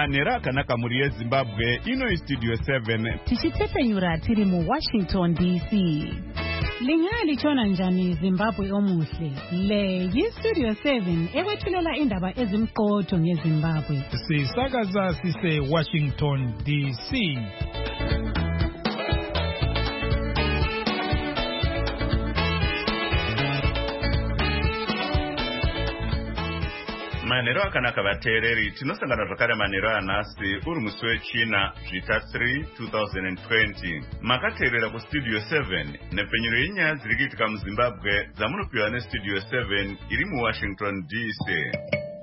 Manera akanaka muri yeZimbabwe, ino Studio 7. Tichitepenyura tiri mu Washington DC. Lingali chona njani Zimbabwe omuhle. Le Studio 7 ekwethulela indaba ezimqotho ngeZimbabwe. Sisakaza sise Washington DC. Manero akanaka vateereri, tinosangana zvakare manero anhasi uri musi wechina zvita 3 2020. Makateerera kuStudio 7 nepfenyuro yenyaya dziri kuitika muZimbabwe dzamunopiwa neStudio 7 iri muWashington DC.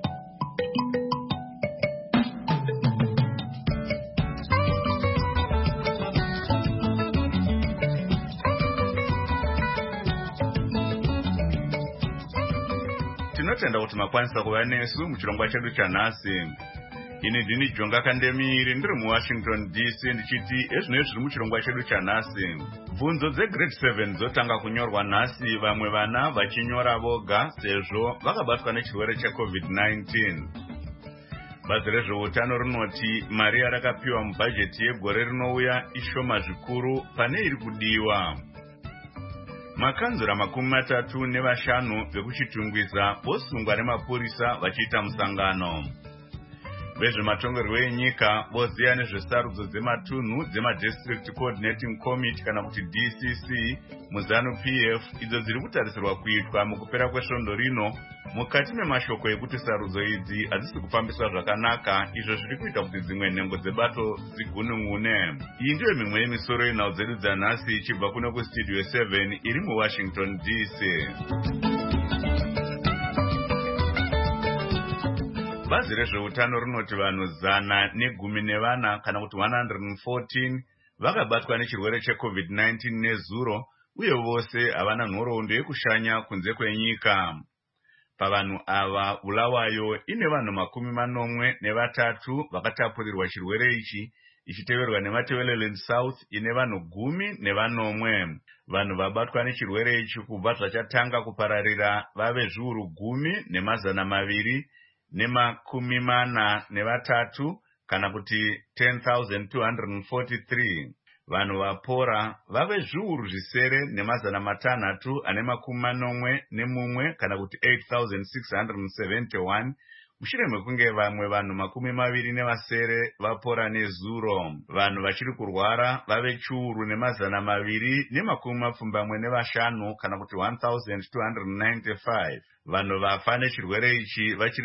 Tinotenda kuti makwanisa kuva nesu muchirongwa chedu chanhasi. Ini ndini Jonga Kandemiri ndiri muWashington DC ndichiti ezvinezvi zviri muchirongwa chedu chanhasi. Bvunzo dzeGrade 7 dzotanga kunyorwa nhasi, vamwe vana vachinyora voga sezvo vakabatwa nechirwere cheCovid-19. Bazi rezveutano rinoti mari yarakapiwa mubhajeti yegore rinouya ishoma zvikuru pane iri kudiwa. Makanzura 35 vekuchitungwiza vosungwa nemapurisa vachiita musangano. Vezvematongerwo enyika voziya nezvesarudzo dzematunhu dzemadistrict coordinating committee kana kuti DCC muZanu PF idzo dziri kutarisirwa kuitwa mukupera kwesvondo rino, mukati memashoko ekuti sarudzo idzi hadzisi kufambiswa zvakanaka, izvo zviri kuita kuti dzimwe nhengo dzebato dzigunun'une. Iyi ndiyo mimwe yemisoro yenhau dzedu dzanhasi ichibva kuno kuStudio 7 iri muWashington DC. Bazi rezveutano rinoti vanhu 114 kana kuti 114 vakabatwa nechirwere cheCovid-19 nezuro, uye vose havana nhoroondo yekushanya kunze kwenyika. Pavanhu ava Bulawayo ine vanhu 43 vakatapurirwa chirwere ichi, ichiteverwa neMatabeleland South ine vanhu 10. Vanhu vabatwa nechirwere ichi kubva zvachatanga kupararira vave zviuru 10,243 kana kuti 10,243. Vanhu vapora vave zviuru 9,641 kana kuti 8,671 mushure mekunge vamwe vanhu 27 vapora nezuro. Vanhu vachiri kurwara vave chiuru 275 kana kuti 1,295. Vanhu vafa nechirwere ichi vachiri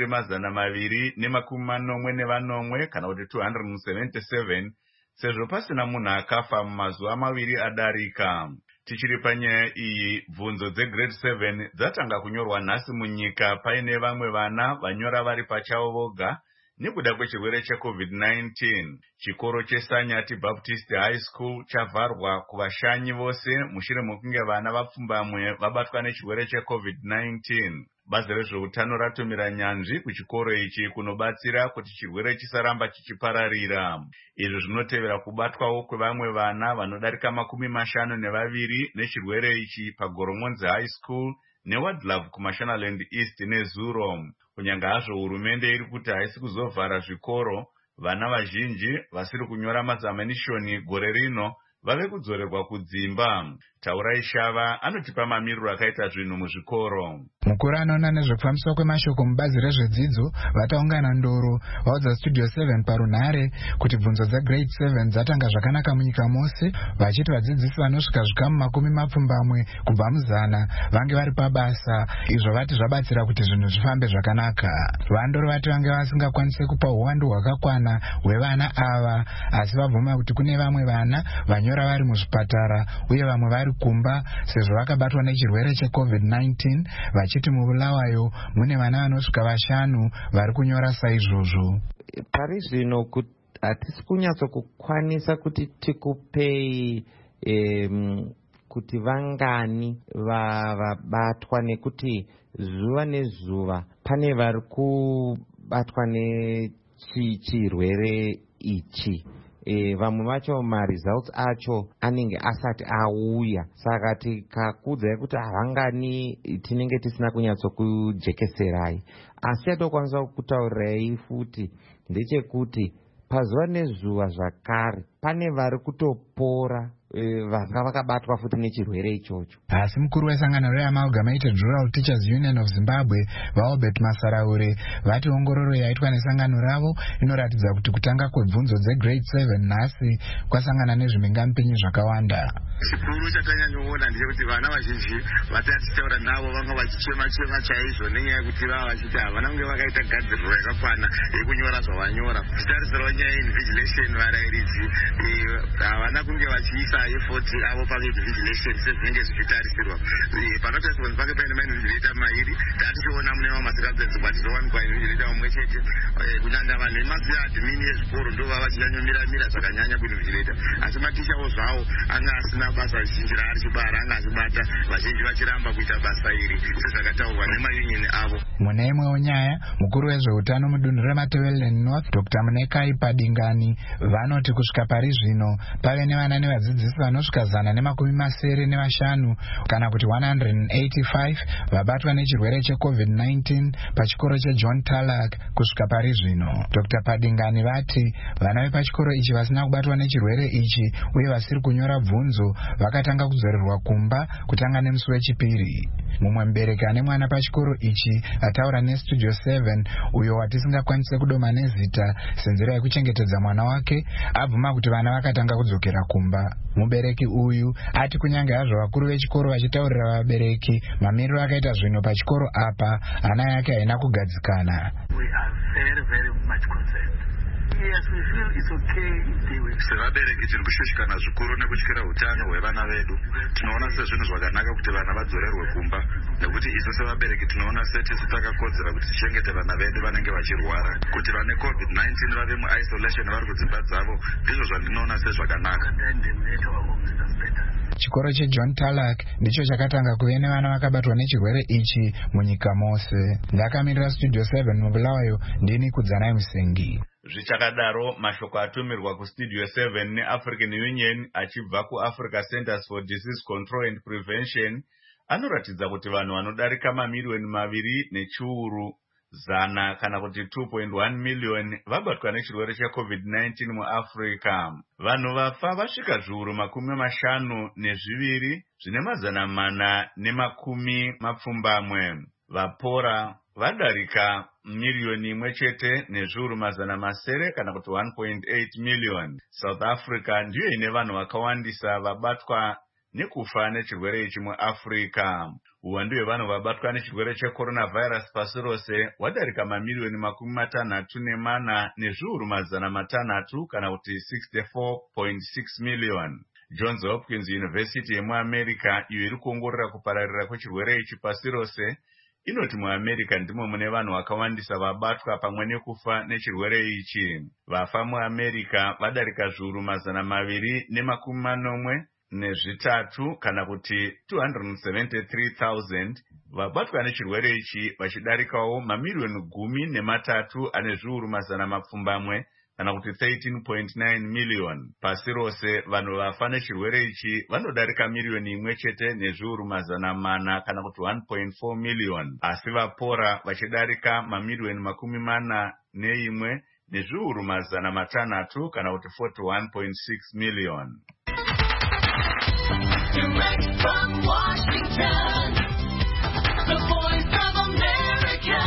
241 kana kuti 277, sezvo pasina munhu akafa mumazuva 2 adarika. Tichiri panyaya iyi, bvunzo dzeGrade 7 dzatanga kunyorwa nhasi munyika paine vamwe vana vanyora vari pachavo voga nekuda kwechirwere cheCovid-19. Chikoro cheSanyati Baptist High School chavharwa kuvashanyi vose mushure mekunge vana vapfumbamwe vabatwa nechirwere cheCovid-19. Bazi rezveutano ratumira nyanzvi kuchikoro ichi kunobatsira kuti chirwere chisaramba chichipararira. Izvi zvinotevera kubatwawo kwevamwe vana vanodarika 52 nechirwere ichi paGoromonzi High School neWadlove kuMashonaland East nezuro. Kunyanga hazvo hurumende iri kuti haisi kuzovhara zvikoro, vana vazhinji vasiri kunyora mazamanishoni gore rino vave kudzorerwa kudzimba. Taurai Shava anotipa mamiriro akaita zvinhu muzvikoro. Mukuru anoona nezvekufambiswa kwemashoko mubazi rezvedzidzo vataungana ndoro vaudza Studio 7 parunhare kuti bvunzo dzeGrade 7 dzatanga zvakanaka munyika mose, vachiti vadzidzisi vanosvika zvikamu 20 kubva muzana vange vari pabasa, izvo vati zvabatsira kuti zvinhu zvifambe zvakanaka. Vandoro vati vange vasingakwanise kupa uwandu hwakakwana hwevana ava, asi vabvuma kuti kune vamwe vana vanyora vari muzvipatara uye vamwe vari kumba sezvo vakabatwa nechirwere cheCovid-19, vachiti muBulawayo mune vana vanosvika 5 vari kunyora saizvozvo. Pari zvino hatisi kunyatsokukwanisa kuti tikupei kuti vangani vabatwa, nekuti zuva nezuva pane vari kubatwa nechirwere ichi. Vamwe vacho results acho anenge asati auya, saka tikakudzai kuti havangani tinenge tisina kunyatsokujekeserai. Asi yatokwanisa kutaurirai futi ndechekuti pazuva nezuva zvakare pane vari kutopora vanga vakabatwa futi nechirwere ichocho. Asi mukuru wesangano reAmalgamated Rural Teachers Union of Zimbabwe vaObert Masaraure vati ongororo yaitwa nesangano ravo inoratidza kuti kutanga kwebvunzo dzegrade 7 nhasi kwasangana nezvimingampinyi zvakawanda. Chikuru chatanyanyoona ndechekuti vana vazhinji vatatichaura navo vanga vachichema chaizvo nenyaya yekuti vava vachiti havana kunge vakaita gadziriro yakakwana yekunyora zvavanyora. Zvitarisirwa nyaya invigilation varairidzi havana kunge vachiisa effort avo painvigilation sezvinenge zvichitarisirwa. Panotarisirwa kuti pake paine mainvigilator mairi tatichiona mune mamwe masikabvenzi kwatizowanikwa invigilator mumwe chete kunyanya vanhu vemaziadmin ezvikoro ndo vava vachinyanyomira zvakanyanya kuinvigilator. Asi matishawo zvavo anga asina basa zhinji raari chibara anga achibata vazhinji vachiramba kuita basa iri sezvakataurwa nemayunioni avo. Mune imwewo nyaya mukuru wezveutano mudunhu reMatabeleland North Dr. Munekai Padingani vanoti kusvika pari zvino pave nevana nevadzidzisi vanosvika 175 kana kuti 185 vabatwa nechirwere cheCovid-19 pachikoro cheJohn Tarlac kusvika pari zvino. Dr. Padingani vati vana vepachikoro ichi vasina kubatwa nechirwere ichi uye vasiri kunyora bvunzo vakatanga kudzorerwa kumba kutanga nemusi wechipiri. Mumwe mubereki ane mwana pachikoro ichi ataura neStudio 7 uyo watisingakwanise kudoma nezita senzira yekuchengetedza mwana wake abvuma kuti vana vakatanga kudzokera kumba. Mubereki uyu ati kunyange hazvo vakuru vechikoro vachitaurira vabereki mamiriro akaita zvino pachikoro apa ana yake haina kugadzikana. Yes, we feel it's okay if they were. Sevabereki tiri kushushikana zvikuru nekutyira utano hwevana vedu. Tinoona sezvinhu zvakanaka kuti vana vadzorerwe kumba nekuti isu sevabereki tinoona setisu takakodzera kuti tichengete vana vedu vanenge vachirwara. Kuti vane COVID-19 vave muisolation vari kudzimba dzavo ndizvo zvandinoona sezvakanaka. Chikoro cheJohn Tarlac ndicho chakatanga kuve nevana vakabatwa nechirwere ichi munyika mose. Ndakamirira Studio 7 mubulawayo ndini Kudzanai Musengi. Zvichakadaro mashoko atumirwa kuStudio 7 neAfrican Union achibva kuAfrica Centers for Disease Control and Prevention anoratidza kuti vanhu vanodarika mamiliyoni 2 zana kana kuti 2.1 million vabatwa nechirwere cheCovid-19 muAfrica. Vanhu vafa vasvika zviuru 52 zvine mazana 410. Vapora vadarika miliyoni 1 nezviuru mazana 9 kana kuti 1.8 million. South Africa ndiyo ine vanhu vakawandisa vabatwa nekufa nechirwere ichi muAfrica. Uwandu hwevanhu vabatwa nechirwere checoronavirus pasi rose wadarika mamiliyoni 64 nezviuru mazana 600 kana kuti 64.6 million. Johns Hopkins University yemuAmerica iyo iri kuongorora kupararira kwechirwere ichi pasi rose inoti muAmerica ndimo mune vanhu vakawandisa vabatwa pamwe nekufa nechirwere ichi. Vafa muAmerica vadarika zviuru mazana 283 kana kuti 273,000. Vabatwa nechirwere ichi vachidarikawo mamiliyoni 13 ane zviuru mazana 4 kana kuti 13.9 million. Pasi rose vanhu vafa nechirwere ichi vanodarika miliyoni 1 nezviuru mazana 4 kana kuti 1.4 million. Asi vapora vachidarika mamiliyoni 41 nezviuru mazana 600 kana kuti 41.6 million. Direct from Washington, the Voice of America,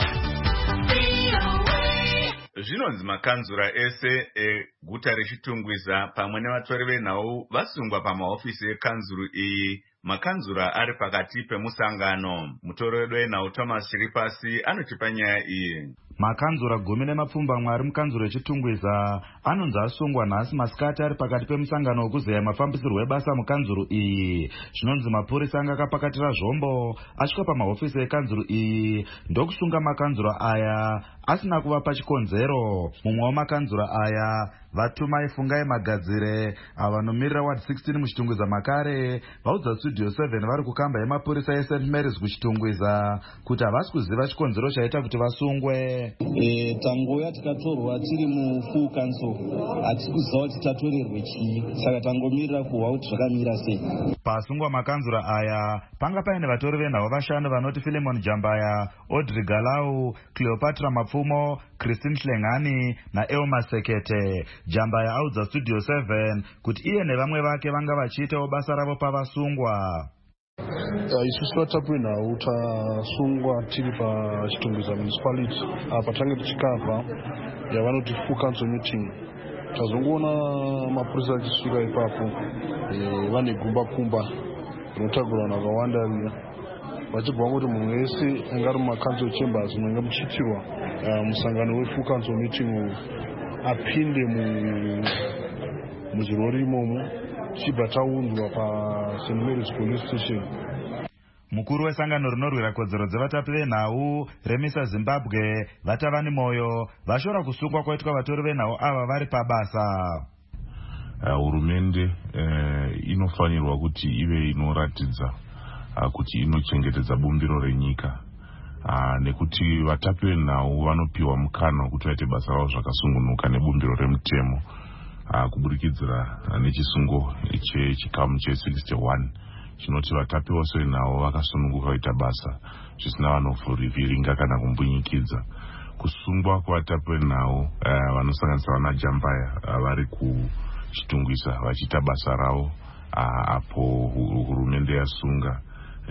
VOA. Zvinonzi makanzura ese eguta rechitungwiza pamwe nevatori venhau vasungwa pamahofisi ekanzuru iyi. Makanzura ari pakati pemusangano. Mutori wedu wenhau Thomas Chiripasi anotipa nyaya iyi. Makanzura 10 ari mukanzuro rechitungwiza anonzi asungwa nhasi masikati ari pakati pemusangano wekuzeya mafambisirwo ebasa mukanzuro iyi. Zvinonzi mapurisa anga akapakatira zvombo asvika pamahofisi ekanzuro iyi ndokusunga makanzura aya asina kuvapa chikonzero. Mumwe wamakanzura aya Vatumai Fungai Magadzire avanomiririra ward 16 muchitungwiza makare vaudza Studio 7 vari kukamba yemapurisa eSt Mary's kuchitungwiza kuti havasi kuziva chikonzero chaita kuti vasungwe. Tangoya tikatorwa tiri mufull council hatisi kuziva kuti tatorerwe chii, saka tangomirira kuhwa kuti zvakamira sei. Pasungwa makanzura aya panga paine vatori venhau vashanu vanoti Philemon Jambaya, Audrey Galau, Cleopatra Mapfumo, Christine Hlengani naElma Sekete. Jambaya audza Studio 7 kuti iye nevamwe vake vanga vachiitawo basa ravo pavasungwa. Isusu vatapi venhau tasungwa tiri paChitungwiza municipality apa tange tichikabva yavanoti full council meeting. Tazongoona mapurisa achisvika ipapo vane gumba kumba rinotagurwa vanhu vakawanda riya vachibva kuti munhu wese anga ari mumacancel chambers munenge muchiitirwa musangano wefull council meeting apinde muzvirori imomo tichibva taunzwa paSt Mary's police station. Mukuru wesangano rinorwira kodzero dzevatapi venhau Remisa Zimbabwe Vatavani Moyo vashora kusungwa kwaitwa vatori venhau ava vari pabasa. Hurumende inofanirwa kuti ive inoratidza kuti inochengetedza bumbiro renyika, nekuti vatapi venhau vanopiwa mukana wekuti vaite basa ravo zvakasungunuka nebumbiro remutemo kubudikidzira nechisungo chechikamu che61 chinoti vatapi vose venhau vakasununguka kuita basa zvisina vanovhiringa kana kumbunyikidza. Kusungwa kwavatapi venhau vanosanganisira vana Jambaya vari kuChitungwiza vachiita basa ravo apo hurumende yasunga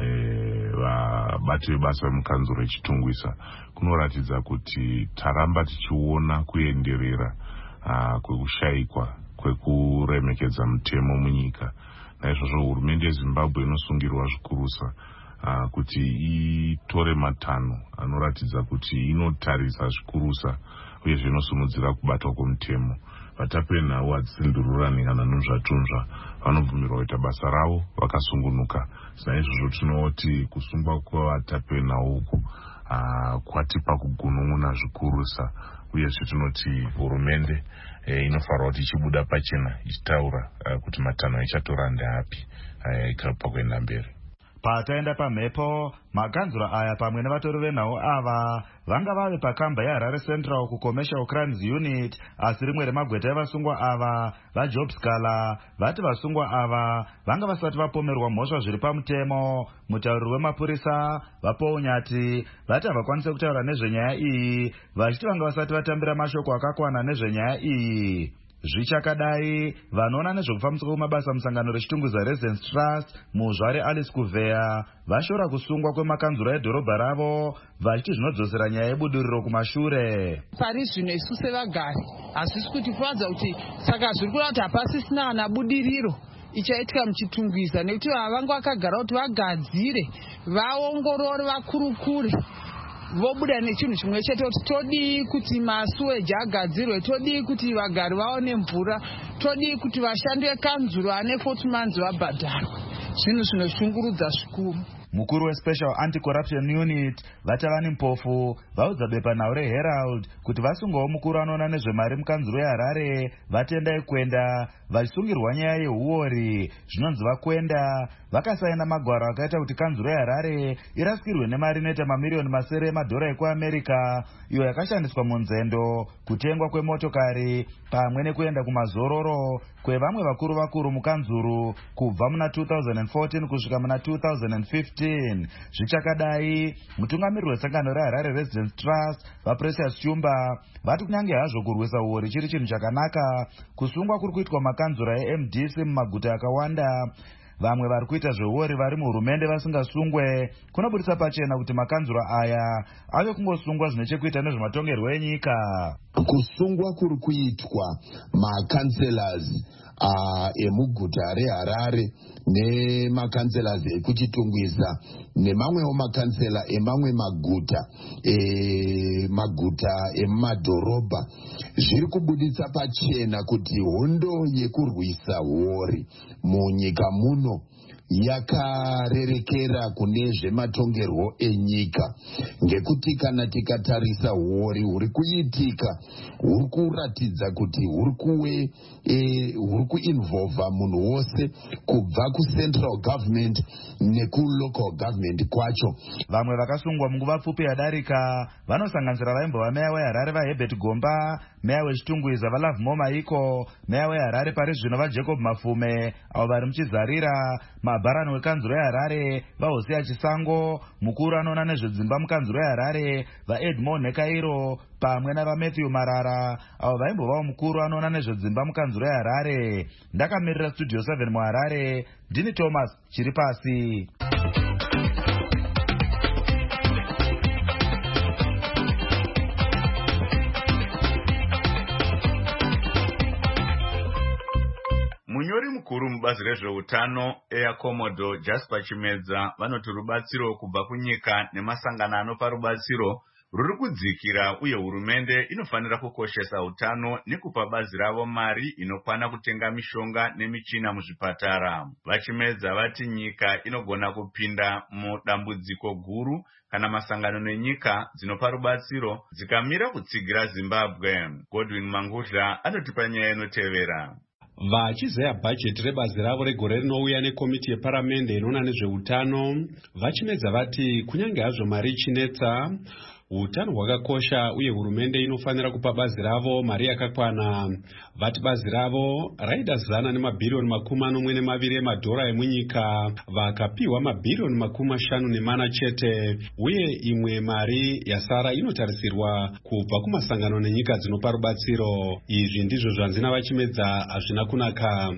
vabati vebasa vemukanzuro reChitungwiza kunoratidza kuti taramba tichiona kuenderera kwekushayikwa kwekuremekedza mutemo munyika. Naizvozvo hurumende yeZimbabwe inosungirwa zvikurusa kuti itore matanho anoratidza kuti inotarisa zvikurusa uyezve inosimudzira kubatwa kwomutemo. Vatapi venhau hadzisindururani kana nunzvatunzva, vanobvumirwa kuita basa ravo vakasungunuka. Naizvozvo tinoti kusungwa kwavatapi venhau uku kwatipa kugunun'una zvikurusa, uyezve tinoti hurumende inofanirwa kuti ichibuda pachena ichitaura kuti matanho ichatora ndeapi pakuenda mberi. Pataenda pamhepo, makanzura aya pamwe nevatori venhau ava vanga vave pakamba yeHarare Central kuCommercial Crimes Unit, asi rimwe remagweta evasungwa ava vaJob Scala vati vasungwa ava vanga vasati vapomerwa mhosva zviri pamutemo. Mutauriri wemapurisa Vapaul Nyati vati havakwanise kutaura nezvenyaya iyi vachiti vanga vasati vatambira mashoko akakwana nezvenyaya iyi. Zvichakadai vanoona nezvekufambiswa kwemabasa musangano reChitungwiza Residence Trust muzvare Alice Kuveya vashora kusungwa kwemakanzura edhorobha ravo vachiti zvinodzosera nyaya yebudiriro kumashure. Pari zvino isu sevagari hazvisi kuti kuratidza kuti saka zviri kureva kuti hapasisina ana budiriro ichaitika muChitungwiza nekuti vanga vakagara kuti vagadzire vaongorore vakurukure vobuda nechinhu chimwe chete kuti todii kuti masuweji agadzirwe, todii kuti vagari vaone mvura, todii kuti vashandi vekanzuro ane 40 months vabhadharwa. Zvinhu zvinoshungurudza zvikuru. Mukuru weSpecial Anti-Corruption Unit Vatavani Mpofu vaudza bepanhau reHerald kuti vasungwawo mukuru anoona nezvemari mukanzuro yeHarare vatendai kwenda vachisungirwa nyaya yehuori. Zvinonzi vakwenda vakasaina magwaro akaita kuti kanzuro yeHarare irasikirwe nemari inoita mamiliyoni masere emadhora ekuAmerica iyo yakashandiswa munzendo, kutengwa kwemotokari pamwe nekuenda kumazororo kwevamwe vakuru mukanzuro kubva muna 2014 kusvika muna 2015. Zvichakadai mutungamiriri wesangano reHarare Residence Trust vaPrecious Chumba vati kunyange hazvo kurwisa huori chiri chinhu chakanaka, kusungwa kuri kuitwa makanzura eMDC mumaguta akawanda. Vamwe vari kuita zvehuori vari muhurumende vasingasungwe kunobudisa pachena kuti makanzura aya ave kungosungwa zvine chekuita nezvematongerwo enyika. Kusungwa kuri kuitwa makanselas emuguta reHarare nemakanselas ekuChitungwiza nemamwewo makansela emamwe maguta emumadhorobha zviri kubuditsa pachena kuti hondo yekurwisa huori munyika muno yakarerekera kune zvematongerwo enyika, ngekuti kana tikatarisa huori huri kuitika huri kuratidza kuti huri kuinvolva munhu wose kubva kucentral government nekulocal government kwacho. Vamwe vakasungwa munguva pfupi yadarika vanosanganisira vaimbova meya weHarare vaHerbert Gomba, meya wechitungwiza vaLove Maiko, meya weHarare pari zvino vaJacob Mafume, avo vari muchizarira, mabharani wekanzuro yeHarare vaHosea Chisango, mukuru anoona nezvedzimba mukanzuro yeHarare vaEdmond Nekairo, pamwe navaMatthew Marara, avo vaimbovawo mukuru anoona nezvedzimba mukanzuro yeHarare. Ndakamirira Studio 7 muHarare, ndini Thomas Chiripasi. Munyori mukuru mubazi rezveutano Air Commodore Jasper Chimedza vanoti rubatsiro kubva kunyika nemasangano anopa rubatsiro ruri kudzikira, uye hurumende inofanira kukoshesa utano nekupa bazi ravo mari inokwana kutenga mishonga nemichina muzvipatara. Vachimedza vati nyika inogona kupinda mudambudziko guru kana masangano nenyika dzinopa rubatsiro dzikamira kutsigira Zimbabwe. Godwin Mangudla anotipa nyaya inotevera. Vachizeya bhajeti rebazi ravo regore rinouya nekomiti yeparamende inoona nezveutano, Vachimedza vati kunyange hazvo mari ichinetsa, utano hwakakosha uye hurumende inofanira kupa bazi ravo mari yakakwana. Vati bazi ravo raida zana nemabhirioni $42 emadhora emunyika, vakapiwa mabhirioni $50 chete, uye imwe mari yasara inotarisirwa kubva kumasangano nenyika dzinopa rubatsiro. Izvi ndizvo zvanzi naVachimedza hazvina kunaka.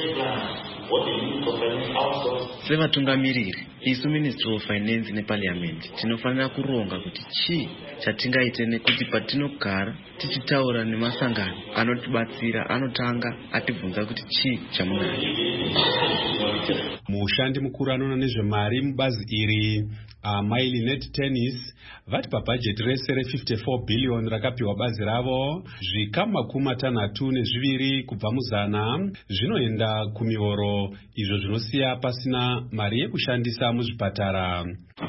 Sevatungamiriri, isu Ministry of Finance neParliament tinofanira kuronga kuti chii chatingaite, nekuti patinogara tichitaura nemasangano anotibatsira anotanga atibvunza kuti chii chamunacho. Mushandi mukuru anoona nezvemari mubazi iri Mailinet Tennis vati pabhajeti rese re$54 billion rakapiwa bazi ravo, zvikamu $62 kubva muzana zvinoenda kumihoro, izvo zvinosiya pasina mari yekushandisa muzvipatara.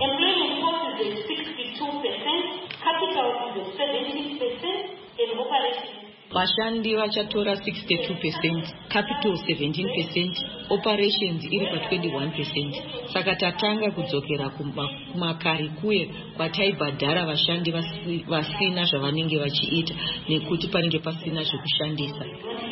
Vashandi vachatora 62%, capital 17%, operations iri pa 21%. Saka tatanga kudzokera kumakare kuye kwataibhadhara vashandi vasina zvavanenge vachiita nekuti panenge pasina zvekushandisa.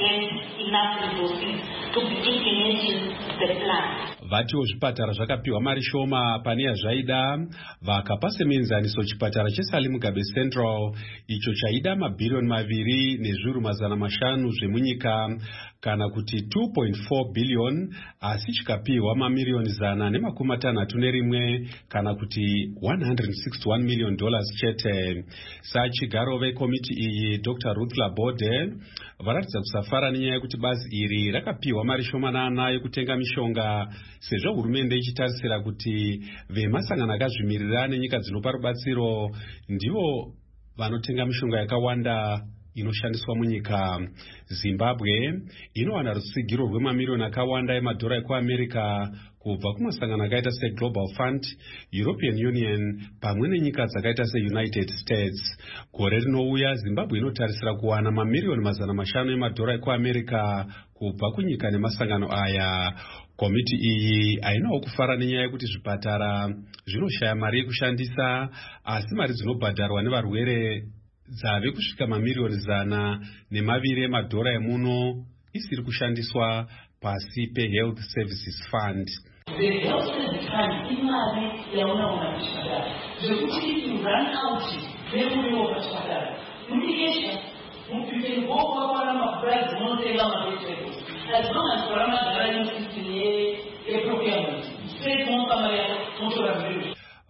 Vatiwo zvipatara zvakapiwa mari shoma pane yazvaida, vakapa semenzaniso chipatara cheSalim Mugabe Central icho chaida mabhirioni $2.5 zvemunyika kana kuti $2.4 billion, asi chikapiwa mamiliyoni $161 kana kuti $161 million chete. Sachigaro vekomiti iyi Dr. Ruth Labode varatidza kusafara nenyaya yekuti bazi iri rakapiwa mari shomanana yekutenga mishonga, sezvo hurumende ichitarisira kuti vemasangano akazvimirira nenyika dzinopa rubatsiro ndivo vanotenga mishonga yakawanda inoshandiswa munyika. Zimbabwe inowana rutsigiro rwemamiliyoni akawanda emadhora ekuAmerica kubva kumasangano akaita seGlobal Fund, European Union pamwe nenyika dzakaita seUnited States. Gore rinouya Zimbabwe inotarisira kuwana mamiliyoni $500 emadhora ekuAmerica kubva kunyika nemasangano aya. Komiti iyi hainawo kufara nenyaya yekuti zvipatara zvinoshaya mari yekushandisa, asi mari dzinobhadharwa nevarwere dzave kusvika mamiliyoni $120 emadhora emuno isiri kushandiswa pasi peHealth Services Fund. The Health Services Fund imari yaona kuchipatara zvekuti iti run out nemuriwo kuchipatara mudigesha mupite ngoko kwakwana mapurazi munotenga mavegetables as long as kwarama dharani system yeprocurement straight mopa mari motora zvinhu.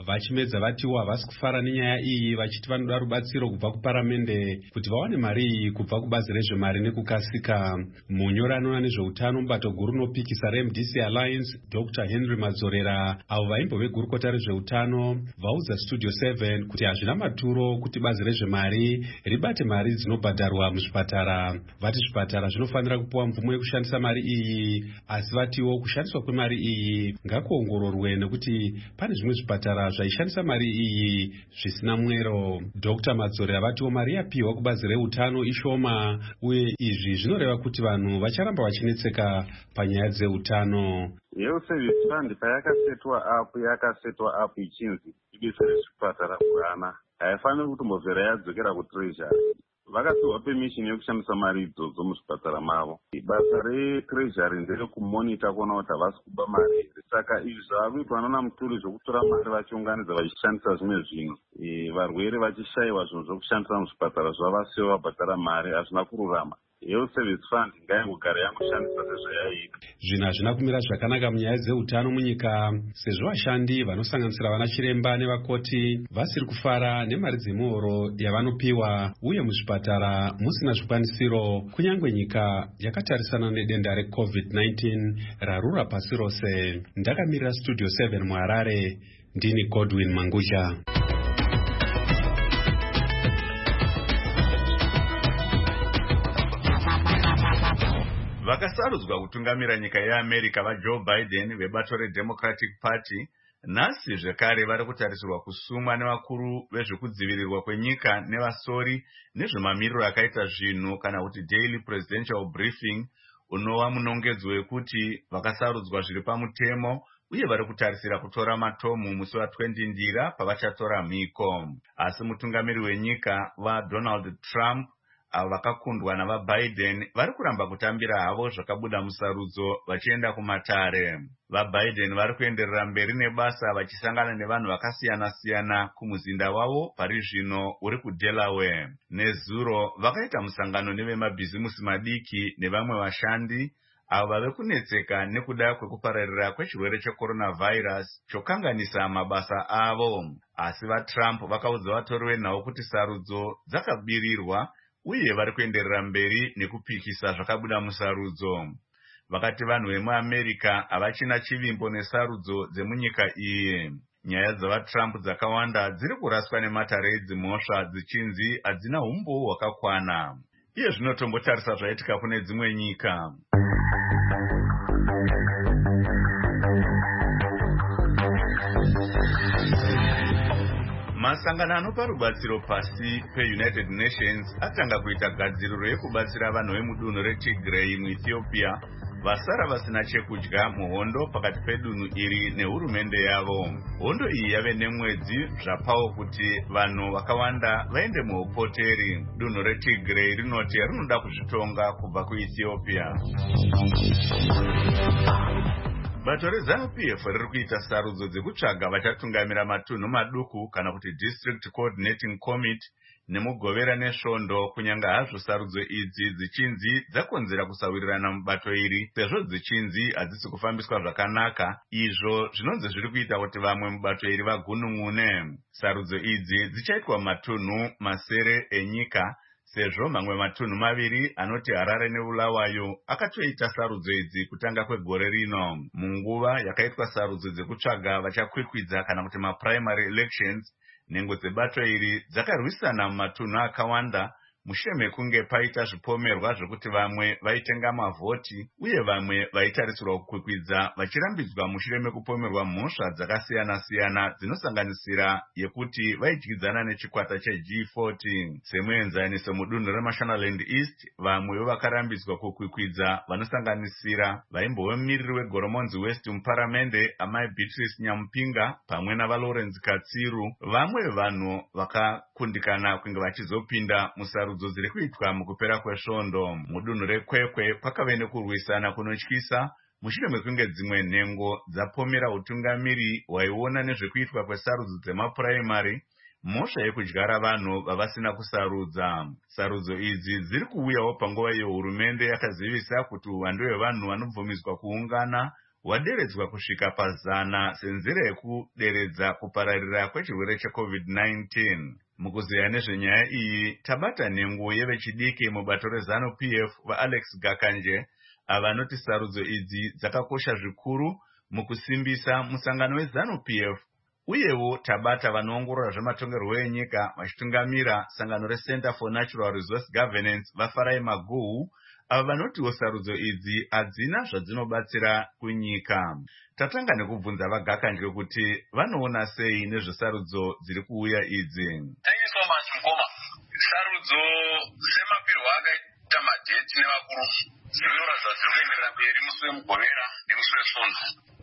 vachimedza vatiwo havasi kufara nenyaya iyi, vachiti vanoda rubatsiro kubva kuparamende kuti vawane mari iyi kubva kubazi rezvemari nekukasika. Munyori anoona nezveutano mubato guru rinopikisa reMDC Alliance, Dr. Henry Madzorera, avo vaimbove gurukota rezveutano, vaudza Studio 7 kuti hazvina maturo kuti bazi rezvemari ribate mari dzinobhadharwa muzvipatara. Vati zvipatara zvinofanira kupiwa mvumo yekushandisa mari iyi, asi vatiwo kushandiswa kwemari iyi ngakuongororwe nekuti pane zvimwe zvipatara zvaishandisa mari iyi zvisina mwero. Dr. Madzorera vatiwo mari yapiwa kubazi reutano ishoma, uye izvi zvinoreva kuti vanhu vacharamba vachinetseka panyaya dzeutano. Health Service Fund yakasetwa apu ichinzi ibisa rezvipatara kuvana, haifaniri kutombobvera yadzokera kuTreasury. Vakapiwa permission yekushandisa mari idzodzo muzvipatara mavo. Basa reTreasury nderekumonita kuona kuti havasi kuba mari. Saka izvi zvavakuitwa nana Muturi zvokutora mari vachiunganidza vachishandisa zvimwe zvinhu, varwere vachishayiwa zvinhu zvokushandisa muzvipatara zvavasiwo vabhadhara mari, hazvina kururama. Health Service Fund ngaingogara yangoshandisa sezvayaita. Zvinhu hazvina kumira zvakanaka munyaya dzeutano munyika, sezvo vashandi vanosanganisira vana chiremba nevakoti vasiri kufara nemari dzemuhoro yavanopiwa, uye muzvipatara musina zvikwanisiro, kunyange nyika yakatarisana nedenda reCovid-19 rarura pasi rose. Ndakamirira Studio 7 muHarare, ndini Godwin Mangusha. Vakasarudzwa kutungamira nyika yeAmerica vaJoe Biden vebato reDemocratic Party nhasi zvekare vari kutarisirwa kusumwa nevakuru vezvekudzivirirwa kwenyika nevasori nezvemamiriro akaita zvinhu kana kuti Daily Presidential Briefing, unova munongedzo wekuti vakasarudzwa zviri pamutemo uye vari kutarisira kutora matomu musi wa20 Ndira pavachatora mhiko. Asi mutungamiri wenyika vaDonald Trump avo vakakundwa navaBiden vari kuramba kutambira havo zvakabuda musarudzo vachienda kumatare. VaBiden vari kuenderera mberi nebasa vachisangana nevanhu vakasiyana-siyana kumuzinda wavo pari zvino uri kuDelaware. Nezuro vakaita musangano nevemabhizimusi madiki nevamwe vashandi avo vave kunetseka nekuda kwekupararira kwechirwere cheCoronavirus chokanganisa mabasa avo. Asi vaTrump vakaudza vatori venhau kuti sarudzo dzakabirirwa uye vari kuenderera mberi nekupikisa zvakabuda musarudzo. Vakati vanhu vemuAmerica havachina chivimbo nesarudzo dzemunyika iyi. Nyaya dzavaTrump dzakawanda dziri kuraswa nematare edzimhosva dzichinzi hadzina umbo hwakakwana. Iye zvinotombotarisa zvaitika kune dzimwe nyika. Masangano anopa rubatsiro pasi peUnited Nations atanga kuita gadziriro yekubatsira vanhu vemudunhu reTigray muEthiopia vasara vasina chekudya muhondo pakati pedunhu iri nehurumende yavo. Hondo iyi yave nemwedzi zvapawo kuti vanhu vakawanda vaende muupoteri. Dunhu reTigray rinoti rinoda kuzvitonga kubva kuEthiopia. Bato reZANU-PF riri kuita sarudzo dzekutsvaga vachatungamira matunhu maduku kana kuti District Coordinating Committee nemugovera nesvondo, kunyange hazvo sarudzo idzi dzichinzi dzakonzera kusawirirana mubato iri sezvo dzichinzi hadzisi kufambiswa zvakanaka, izvo zvinonzi zviri kuita kuti vamwe mubato iri vagunun'une. Sarudzo idzi dzichaitwa matunhu masere enyika, sezvo mamwe matunhu maviri anoti Harare neBulawayo akatoita sarudzo idzi kutanga kwegore rino. Munguva yakaitwa sarudzo dzekutsvaga vachakwikwidza kana kuti maprimary elections, nhengo dzebato iri dzakarwisana mumatunhu akawanda mushure mekunge paita zvipomerwa zvekuti vamwe vaitenga mavhoti uye vamwe vaitarisirwa kukwikwidza vachirambidzwa mushure mekupomerwa mhosva dzakasiyana-siyana dzinosanganisira yekuti vaidyidzana nechikwata cheG40. Semuenzaniso mudunhu reMashonaland East, vamwe vakarambidzwa kukwikwidza vanosanganisira vaimbove mumiriri weGoromonzi West muparamende amai Beatrice Nyamupinga pamwe navaLawrence Katsiru. Vamwe vanhu vakakundikana kunge vachizopinda musarudzo dziri kuitwa mukupera kwesvondo. Mudunhu reKwekwe kwakave nekurwisana kunotyisa mushure mekunge dzimwe nhengo dzapomera utungamiri hwaiona nezvekuitwa kwesarudzo dzemapuraimari mhosva yekudyara vanhu vavasina kusarudza. Sarudzo idzi dziri kuuyawo panguva iyo hurumende yakazivisa kuti uwandu hwevanhu vanobvumidzwa kuungana waderedzwa kusvika pa100 senzira yekuderedza kupararira kwechirwere cheCovid-19. Mukuzeya nezvenyaya iyi, tabata nhengo yevechidiki mubato reZANU-PF vaAlex Gakanje avanoti sarudzo idzi dzakakosha zvikuru mukusimbisa musangano weZANU-PF, uyewo tabata vanoongorora zvematongerwo enyika vachitungamira sangano reCenter for Natural Resource Governance vaFarai Maguhu ava vanotiwo sarudzo idzi hadzina zvadzinobatsira kunyika. Tatanga nekubvunza vaGakanje kuti vanoona sei nezvesarudzo dziri kuuya idzi. Thank you so much Mukoma. Sarudzo semapirwa akaita madheti nevakuru zvinoratidza kuti kuenderera mberi musi weMugovera nemusi weSonto.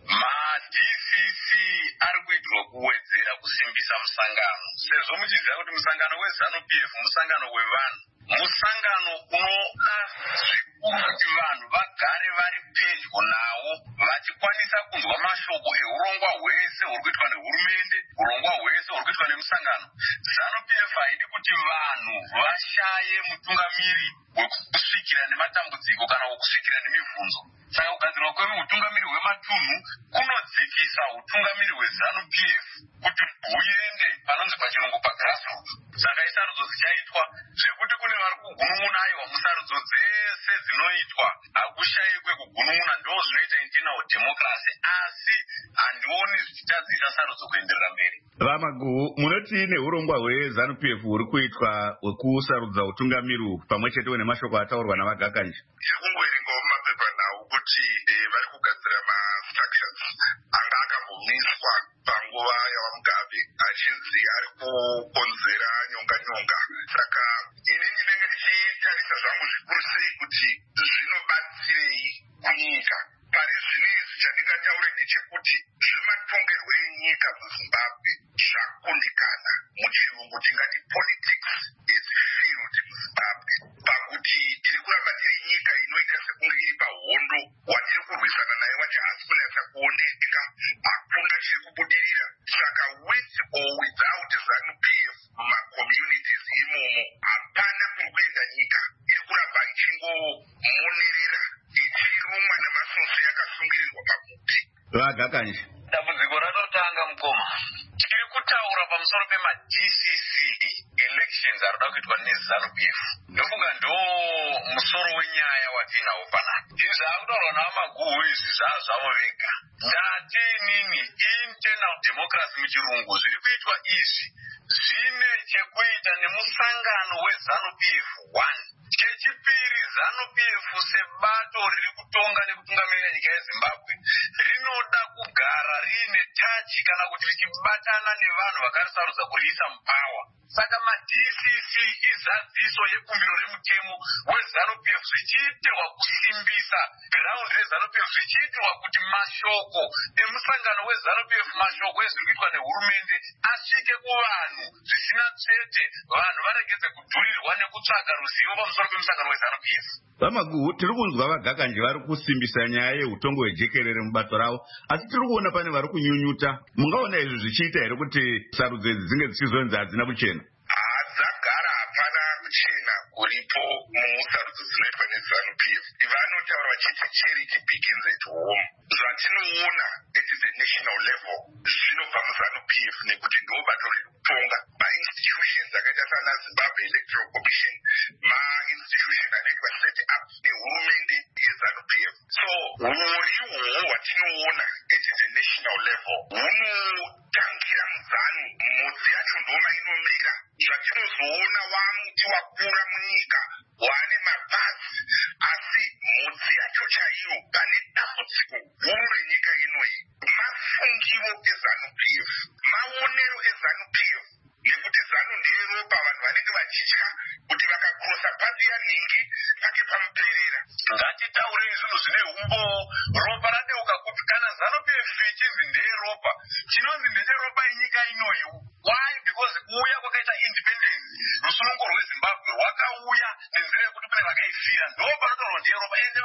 Ma-DCC ari kuitirwa kuwedzera kusimbisa musangano, sezvo muchiziva kuti musangano weZANU-PF musangano wevanhu, musangano unoda zvikuru kuti vanhu vagare vari pedyo nawo vachikwanisa kunzwa mashoko eurongwa hwese huri kuitwa nehurumende, urongwa hwese huri kuitwa nemusangano. ZANU-PF haidi kuti vanhu vashaye mutungamiri wekusvikira nematambudziko kana wekusvikira nemibvunzo. Saka kugadzirwa kweutungamiri hwematunhu kunodzikisa utungamiri hweZANU-PF kuti huende panonzi pachirungu pagrassroots. Saka isarudzo dzichaitwa zvekuti kune vari kugunun'unayo musarudzo dzese dzinoitwa hakushayikwe kugunun'una, ndo zvinoita internal democracy, asi handioni zvichitadzisa sarudzo kuenderera mberi. Vamaguhu, munoti neurongwa hweZANU-PF huri kuitwa hwekusarudza utungamiri pamwe chetewo nemashoko ataurwa navaGakanje? Tiri kungoerengawo mumapepa nhau kuti vari kugadzira ma-structures anga akambomiswa panguva yavaMugabe achinzi ari kukonzera nyonga-nyonga. Saka ini ndinenge ndichitarisa zvangu zvikuru sei kuti zvinobatsirei kunyika. Pari zvinezvi chandingataure ndechekuti zvematongerwo enyika muZimbabwe zvakundikana. Muchirungu tingati politics is failed muZimbabwe, pakuti tiri kuramba tiri nyika inoita sekunge iri pahondo watiri kurwisana naye wati hasi kunatsa kuoneka, hakuna chiri kubudirira. Saka with or without ZANU-PF mumacommunities imomo hapana kuri kuenda nyika, iri kuramba ichingomonerera ichirumwa nemasoso yakasungirirwa pamuti. VaGakanje, dambudziko ratotanga Mukoma. Tiri kutaura pamusoro pema-DCC elections ari kuda kuitwa neZANU-PF. Ndofunga ndo musoro wenyaya watinawo panapa. Izvi zvakutaurwa navaMaguhu izvi zvazvavo vega. Ndati inini internal democracy muchirungu zviri kuitwa izvi zvine chekuita nemusangano weZANU-PF 1. Chechipiri, ZANU-PF sebato riri kutonga nekutungamirira nyika yeZimbabwe rinoda kugara riine tachi kana kuti richibatana nevanhu vakarisarudza kuriisa mupawa. Saka ma-DCC izadziso yekumbiro remutemo weZANU-PF zvichiitirwa kusimbisa ground reZANU-PF, zvichiitirwa kuti mashoko emusangano weZANU-PF, mashoko ezviri kuitwa nehurumende asvike kuvanhu zvisina tsvete, vanhu varegedze kudhurirwa nekutsvaga ruzivo pamusoro pemusangano weZANU-PF. VaMaguhu, tiri kunzwa vaGakanje vari kusimbisa nyaya yeutongo hwejekerere mubato ravo, asi tiri kuona pane vari kunyunyuta. Mungaona izvi zvichiita here kuti sarudzo idzi dzinge dzichizonzi hadzina kuchena? Hadzagara hapana kuchena kuripo musarudzo dzinoitwa neZANU-PF. Vanotaura vachiti charity begins at home. Zvatinoona at the national level zvinobva muZANU-PF nekuti ndo bato riri kutonga. Ma-institutions akaita sana Zimbabwe Electoral Commission, ma-institution anenge vaseti up nehurumende yeZANU-PF. So urihwo hwatinoona at the national level hunotangira muZANU, mhodzi yacho ndoma inomira. Zvatinozoona wamuti wakura munyika wane mabhazi, asi mhodzi yacho chaiyo pane dambudziko guru renyika inoyi mafungiro eZANU-PF, maonero eZANU-PF, nekuti ZANU ndiye ropa, vanhu vanenge vachitya kuti vakakrosa pazi yanhingi pake pamuperera. Ngatitaurei zvinhu zvine umbo. Ropa radeuka kupi kana ZANU-PF ichizi ndeye ropa, chinonzi ndeye ropa yenyika inoyi. Why? Because kuuya kwakaita independence rusunungo rweZimbabwe rwakauya nenzira yekuti kune vakaifira, ndo panotaurwa ndeye ropa, ende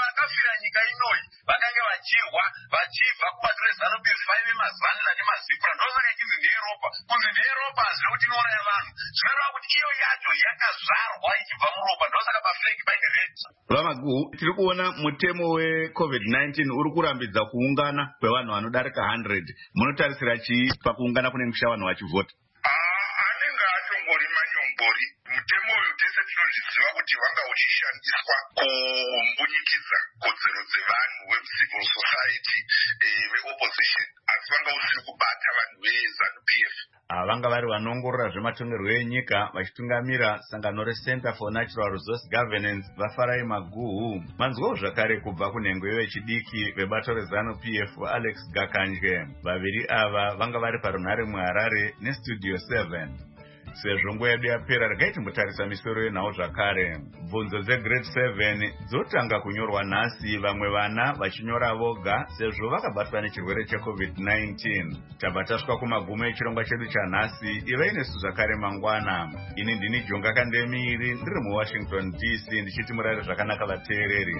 vakafira nyika inoyi vakange vachirwa vachibva kumaZANU PF 5 emazanla nemazipra ndosaka ichizi ndeeuropa kunzi ndeeuropa hazviri kuti inouraya vanhu zvinoreva kuti iyo yacho yakazvarwa ichibva muropa ndosaka pafleki paine red. Vamaguhu, tiri kuona mutemo weCovid-19 uri kurambidza kuungana kwevanhu vanodarika 100. Munotarisira chii pakuungana kunenge kusha vanhu vachivhota? Anenge atongori manyongori. Mutemo uyu tese tinozviziva kuti wanga uchishandiswa kumbunyikidza kodzero dzevanhu vecivil society veopposition asi vanga usiri kubata vanhu veZANU PF. Vanga vari vanoongorora zvematongerwo enyika vachitungamira sangano reCenter for Natural Resource Governance vaFarai Maguhu. Manzwawo zvakare kubva kunhengwe vechidiki vebato reZANU PF Alex Gakanje. Vaviri ava vanga vari parunhare muHarare neStudio 7. Sezvo nguva yedu yapera regai timbotarisa misoro yenhau zvakare. Bvunzo dzegrade 7 dzotanga kunyorwa nhasi, vamwe vana vachinyora voga sezvo vakabatwa nechirwere cheCovid-19. Tabva tasvika kumagumo echirongwa chedu chanhasi. Ivai nesu zvakare mangwana. Ini ndini Jonga Kandemiri ndiri muWashington DC ndichiti murare zvakanaka vateereri.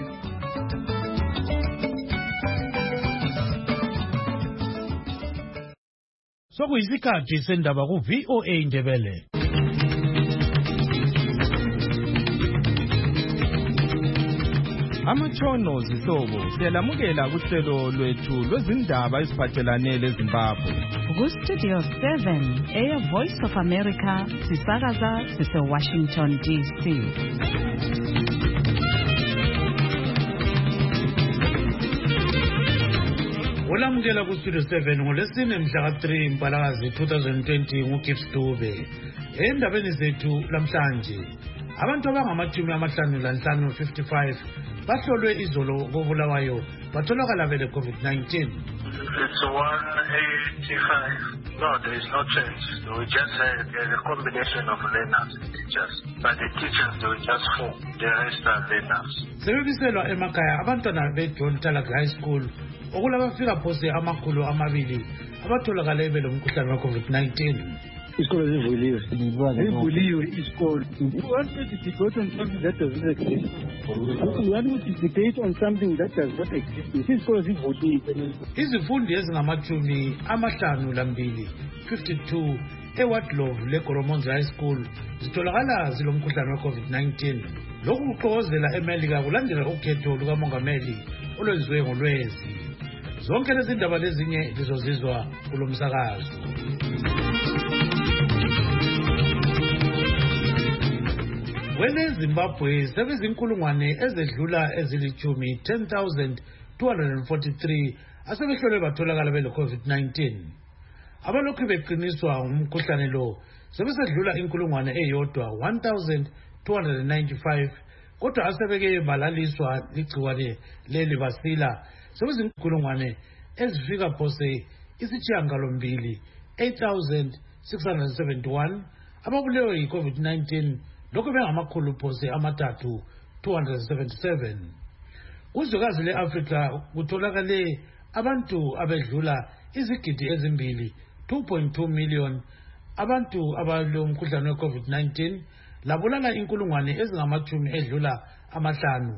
Sokuyisikhathi sendaba ku-VOA Ndebele. Amatshono zihlobo siyalamukela kuhlelo lwethu lwezindaba eziphathelane leZimbabwe. Ku-Studio 7 eyeVoice of America sisakaza sise-Washington DC. Olamukela ku-Studio 7 ngolesine mhla ka-3 Mpalakazi 2020 nguGibbs Dube. Endabeni zethu lamhlanje, abantu abangama-55 bahlolwe izolo koBulawayo batholakala bele COVID-19. It's 185. No, there is no change. We just had a combination of learners and teachers. But the teachers, they were just 4. The rest are learners. Sebebiselwa emakhaya abantwana beJohn Talak High School okulabafika phose amakhulu amabili abatholakala bele umkhuhlane weCovid-19. Isikolo zivuliwe. Zivuliwe isikolo. We want to debate on something that does not exist. We want to debate on something that does not exist. Isikolo zivuliwe. Izifundi ezingama-52 52 eWardlove leGoromonzi High School zitholakala zilomkhuhlane weCovid-19. Lokhu kuxokozela eMelika kulandela ukhetho lukamongameli olwenziwe ngoLwezi. Zonke lezi ndaba lezinye lizozizwa kulo msakazo. KweZimbabwe sebezinkulungwane ezedlula ezilithumi 10,243 asebehlolwe batholakala bele COVID-19. Abalokhu beqiniswa ngumkhuhlane lo sebesedlula inkulungwane eyodwa 1,295 kodwa asebeke balaliswa ligciwane leli basila sebezinkulungwane ezifika phose isitshiyagalombili 8,671 ababulewe yi-COVID-19 lokhu bengamakhulu phose amathathu 277. Kuzwekazi le-Afrika kutholakale abantu abedlula izigidi ezimbili 2.2 million abantu abalomkhuhlane we-COVID-19 labulala inkulungwane ezingamachumi edlula amahlanu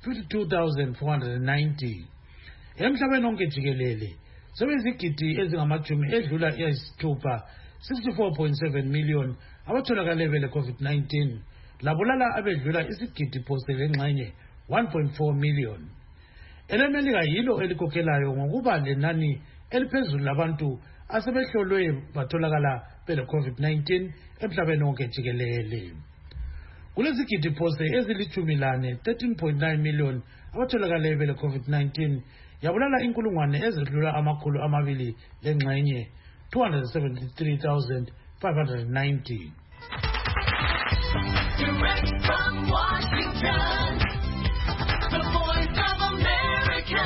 52,490. Emhlabeni onke jikelele sebezigidi ezingamachumi edlula eyisithupha 64.7 million abatholakale bele COVID-19 labulala abedlula isigidi phose lengxenye 1.4 million. EleMelika yilo elikhokhelayo ngokuba lenani eliphezulu labantu asebehlolwe batholakala bele COVID-19 emhlabeni wonke jikelele. Kulezigidi phose ezilithumilane 13.9 million abatholakale bele COVID-19 yabulala inkulungwane ezidlula amakhulu amabili lengxenye 273,590. Direct from Washington, the Voice of America,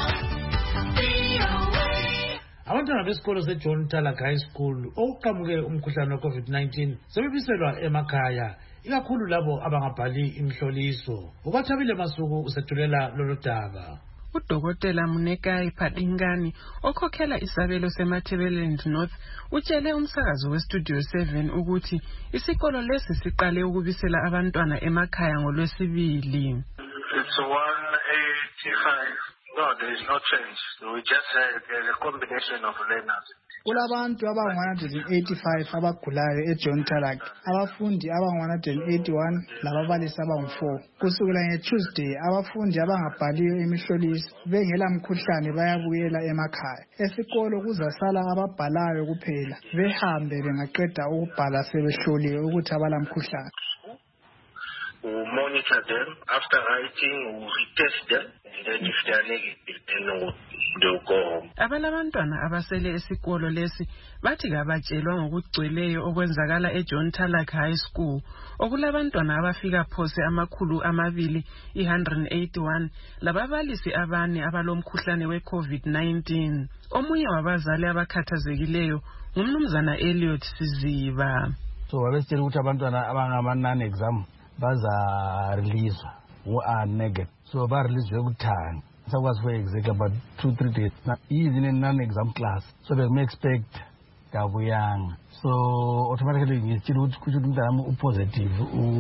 VOA. Abantwana besikolo seJohn Talak High School okuqhamuke umkhuhlane weCovid-19 sebebiselwa emakhaya, ikakhulu labo abangabhali imhloliso. Ubathabile Masuku usethulela lolu daba. Udokotela Munekai Padingani okhokhela isabelo seMatabeleland North utshele umsakazo weStudio 7 ukuthi isikolo lesi siqale ukubisela abantwana emakhaya ngoLwesibili. It's 185. No, there is no change. We just had a combination of learners. Kulabantu abangu-185 abagulayo eJohn Tarak, abafundi abangu-181 lababalisi abangu-4. Kusukela ngeTuesday, abafundi abangabhaliyo imihloliso bengela mkhuhlane bayabuyela emakhaya. Esikolo kuzasala ababhalayo kuphela, behambe bengaqeda ukubhala sebehloliwe ukuthi abala mkhuhlane. We monitor them. After writing, we retest them. And then if they are negative, then they'll go home. Abalabantwana abasele esikolo lesi bathi kabatshelwa ngokugcweleyo okwenzakala eJohn Tarak High School okulabantwana abafika phose 281 lababalisi abane abalomkhuhlane we-COVID-19. Omunye wabazali abakhathazekileyo ngumnumzana Elliot Siziba. So wabesitshela ukuthi abantwana abangama-non exam baza release who are negative. So ba release yokuthanga. So was for exactly about 2-3 days. Now he is in a non-exam class. So they may expect Gabuyang. So automatically you see positive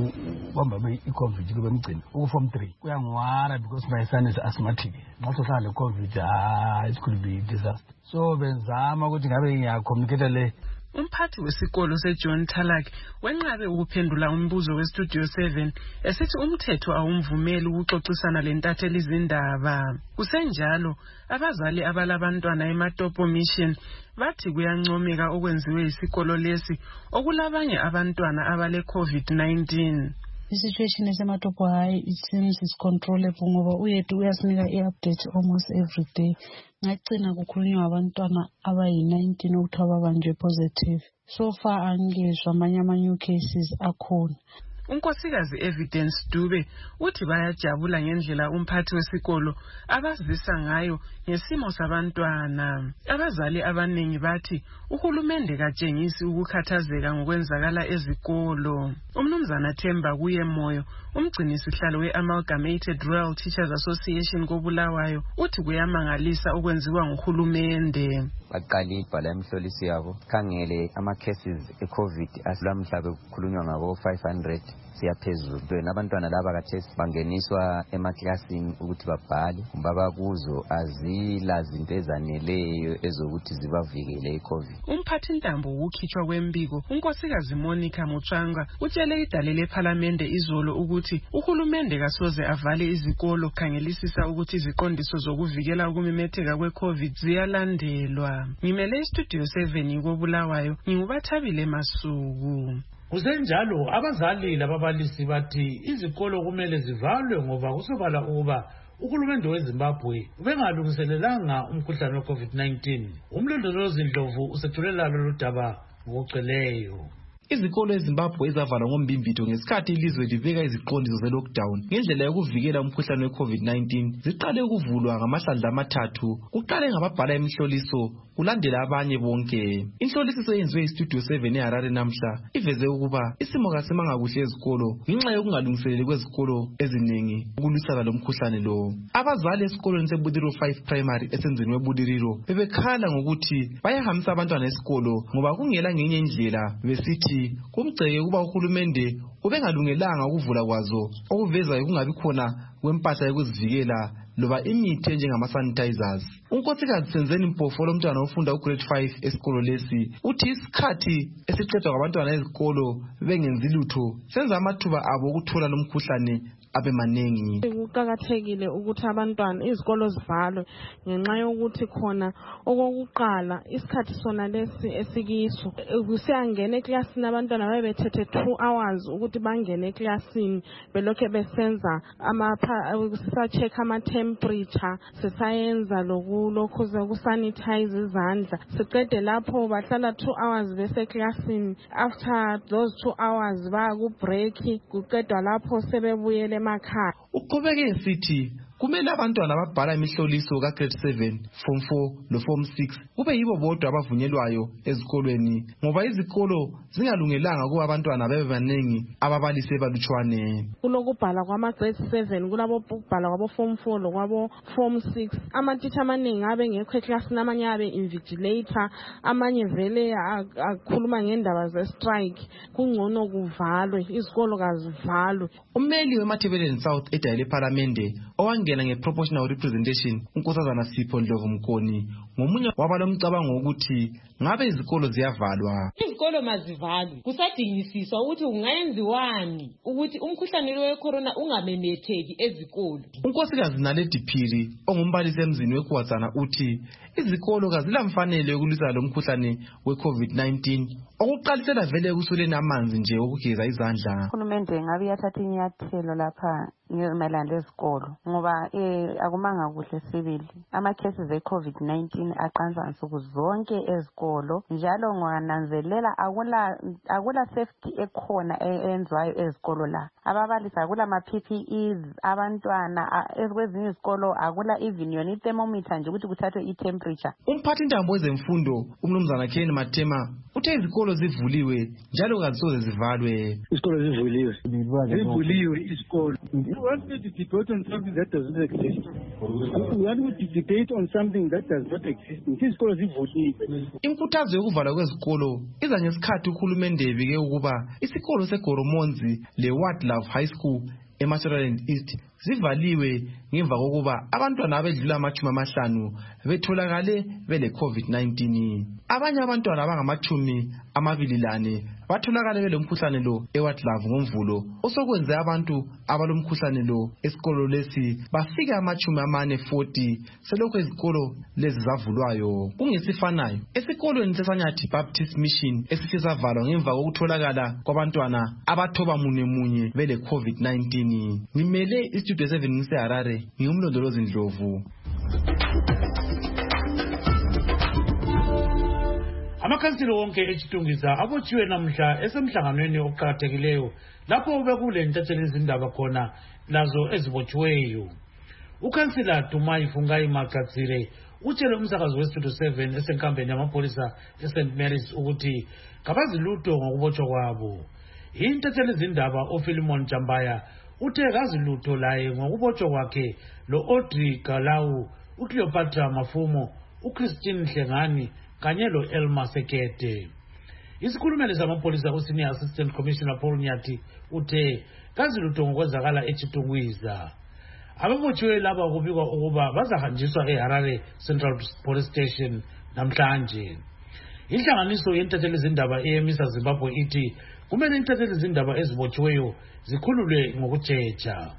form 3. Because my son is asthmatic. Not to find COVID, it could be disaster. So benzama ukuthi ngabe ngiyacommunicate. Umphathi wesikolo seJohn Tarak wenqabe ukuphendula umbuzo weStudio 7 esithi umthetho awumvumeli ukuxoxisana lentatheli izindaba. Kusenjalo abazali abalabantwana eMatopo Mission bathi kuyancomeka okwenziwe isikolo lesi okulabanye abantwana abale COVID-19. The situation is eMatopo High, it seems it's controllable ngoba uyethu uyasinika i-update almost every day. Ngagcina kukhulunywa abantwana abayi-19 ukuthi ababanjwe positive. So far angizwa amanye cases akhona. Unkosikazi Evidence Dube uthi bayajabula ngendlela umphathi wesikolo abazisa ngayo ngesimo sabantwana. Abazali abaningi bathi uhulumende katshengisi ukukhathazeka ngokwenzakala ezikolo. Umnumzana Themba kuye moyo umgcinisihlalo we-Amalgamated Rural Teachers Association koBulawayo uthi kuyamangalisa okwenziwa nguhulumende. Baqala ibhala emhlolisi yabo khangele ama-cases e-COVID asilamhla bekukhulunywa ngabo 500 siyaphezulu. Abantwana laba kathesi bangeniswa emaklasini ukuthi babhale babakuzo azila zinto ezaneleyo ezokuthi zibavikele i-COVID. Umphathi ntambo ukukhitshwa kwembiko unkosikazi Monica Mutswanga utshele idale lephalamende izolo ukuthi uhulumende kasoze avale izikolo khangelisisa ukuthi iziqondiso zokuvikela ukumemetheka kwe-COVID ziyalandelwa. Ngimele iStudio 7 koBulawayo ngingubathabile Masuku. Kusenjalo abazali lababalisi bathi izikolo kumele zivalwe ngoba kusobala ukuba uhulumende weZimbabwe ubengalungiselelanga umkhuhlane we-COVID-19. Umlondolozi Ndlovu usethulela lolu daba ngokugcweleyo. Izikolo eZimbabwe ezavalwa ngombimbitho ngesikhathi ilizwe libeka iziqondiso ze-lockdown ngendlela yokuvikela umkhuhlane we-COVID-19 ziqale ukuvulwa ngamahlandla amathathu. Kuqale ngababhala imihloliso kulandela abanye bonke. Inhloliso eyenziwe iStudio 7 eHarare namhla iveze ukuba isimo kasimanga kuhle ezikolo ngenxa yokungalungiseleli kwezikolo eziningi ukulwisana lomkhuhlane lo. Abazali esikolweni seBudiriro 5 Primary esenzeni weBudiriro bebekhala ngokuthi bayahambisa abantwana esikolo ngoba kungela ngenye indlela besithi kumgceke ukuba uhulumende ubengalungelanga ukuvula kwazo okuveza ukungabi khona kwempahla yokuzivikela loba imithi njengama-sanitizers. Unkosikazi Senzeni Mpofolo umntwana ofunda ugrade 5 esikolo lesi uthi isikhathi esiqedwa ngabantwana ezikolo bengenzi lutho senza amathuba abo ukuthola lomkhuhlane abe maningi. Kuqakathekile ukuthi abantwana izikolo zivalwe ngenxa yokuthi khona okokuqala isikhathi sona lesi esikiso kusiyangena eklasini abantwana bebethethe 2 hours ukuthi bangene eklasini belokhe besenza sisacheck ama-temperature sisayenza lokhu zokusanitize izandla siqede lapho bahlala 2 hours beseklasini. After those 2 hours baya ku-break kuqedwa lapho sebebuyele emakhaya. Uqhubeke esithi kumele abantwana ababhala imihloliso ka-grade 7, form 4 no-form 6 kube yibo bodwa abavunyelwayo ezikolweni ngoba izikolo zingalungelanga kuba abantwana bebe baningi ababalisi balutshwane. Kulokubhala kwama-grade 7 kulabobhala kwabo-form 4 lokwabo-form 6 amatitsha amaningi abe ngekho eklasini amanye abe invigilator amanye vele akhuluma ngendaba ze-strike. Kungcono kuvalwe izikolo kazivalwe. Ummeli weMatabeleland South edale lephalamende owangena ukungena nge-proportional representation uNkosazana Sipho Ndlovu Mkoni ngomunye wabalomcabango ukuthi ngabe izikolo ziyavalwa. Izikolo mazivalwe kusadingisiswa ukuthi kungayenziwani ukuthi umkhuhlane we-corona ungamemetheki ezikolo. uNkosikazi Naledi Phiri ongumbalisi emzini weKwaZana uthi izikolo kazilamfanele yokulwisana lomkhuhlane we-COVID-19 okuqalisela vele kusuleni amanzi nje okugeza izandla. Uhulumende ngabe yathatha inyathelo lapha mayelana lezikolo ngoba akumanga kuhle sibili ama-cases e-COVID-19 aqansa nsuku zonke ezikolo njalo ngananzelela akula safety ekhona enziwayo ezikolo la. Ababalisi akula ma-PPEs, abantwana kwezinye izikolo akula even yona i-thermometer nje ukuthi kuthathwe i-temperature. Umphathintambo wezemfundo uMnumzana Ken Matema uthe izikolo zivuliwe njalo kazisoze zivalwe. Izikolo zivuliwe izikolo. We want to debate on something that does not exist. We want to debate on something that does not exist. Izikolo zivuliwe. Inkuthazo yokuvalwa kwezikolo iza ngesikhathi uhulumende ebike ukuba isikolo seGoromonzi leWardlove High School eMashonaland East zivaliwe ngemva kokuba abantwana abedlula 50 betholakale bele COVID-19. Abanye abantwana abangama-24 batholakale belomkhuhlane lo eWardlove ngoMvulo osokwenze abantu abalomkhuhlane lo esikolo lesi bafika 40 selokho izikolo lezi zavulwayo. Kungesifanayo esikolweni seSanyathi Baptist Mission esisizavalwa ngemva kokutholakala kwabantwana abathoba munye bele COVID-19. Ngimele iStudio 7 ngiseHarare ngiyumlondolozi Ndlovu. Amakhansila wonke eChitungwiza abotshiwe namhla esemhlanganweni oqhakathekileyo lapho bekule ntatheli izindaba khona lazo ezibotshiweyo. Ukhansila Dumai Fungai Makatsire utshele umsakazi weStudio 7 esenkambeni yamapholisa eSt Mary's ukuthi kabazilutho ngokubotshwa kwabo. Intatheli izindaba uPhilemon Jambaya uthe kazilutho laye ngokubotshwa kwakhe lo Audrey Galau, uCleopatra Mafumo, uChristine Hlengani kanye lo Elma Sekete. Isikhulumeli samapholisa uSenior Assistant Commissioner Paul Nyati uthe kazilutho ngokwenzakala eChitungwiza. Ababotshiwe laba kubikwa ukuba bazahanjiswa eHarare Central Police Station namhlanje. Inhlanganiso yentatheli izindaba eyemisa Zimbabwe ithi kumele intatheli izindaba ezibotshiweyo zikhululwe ngokujeja.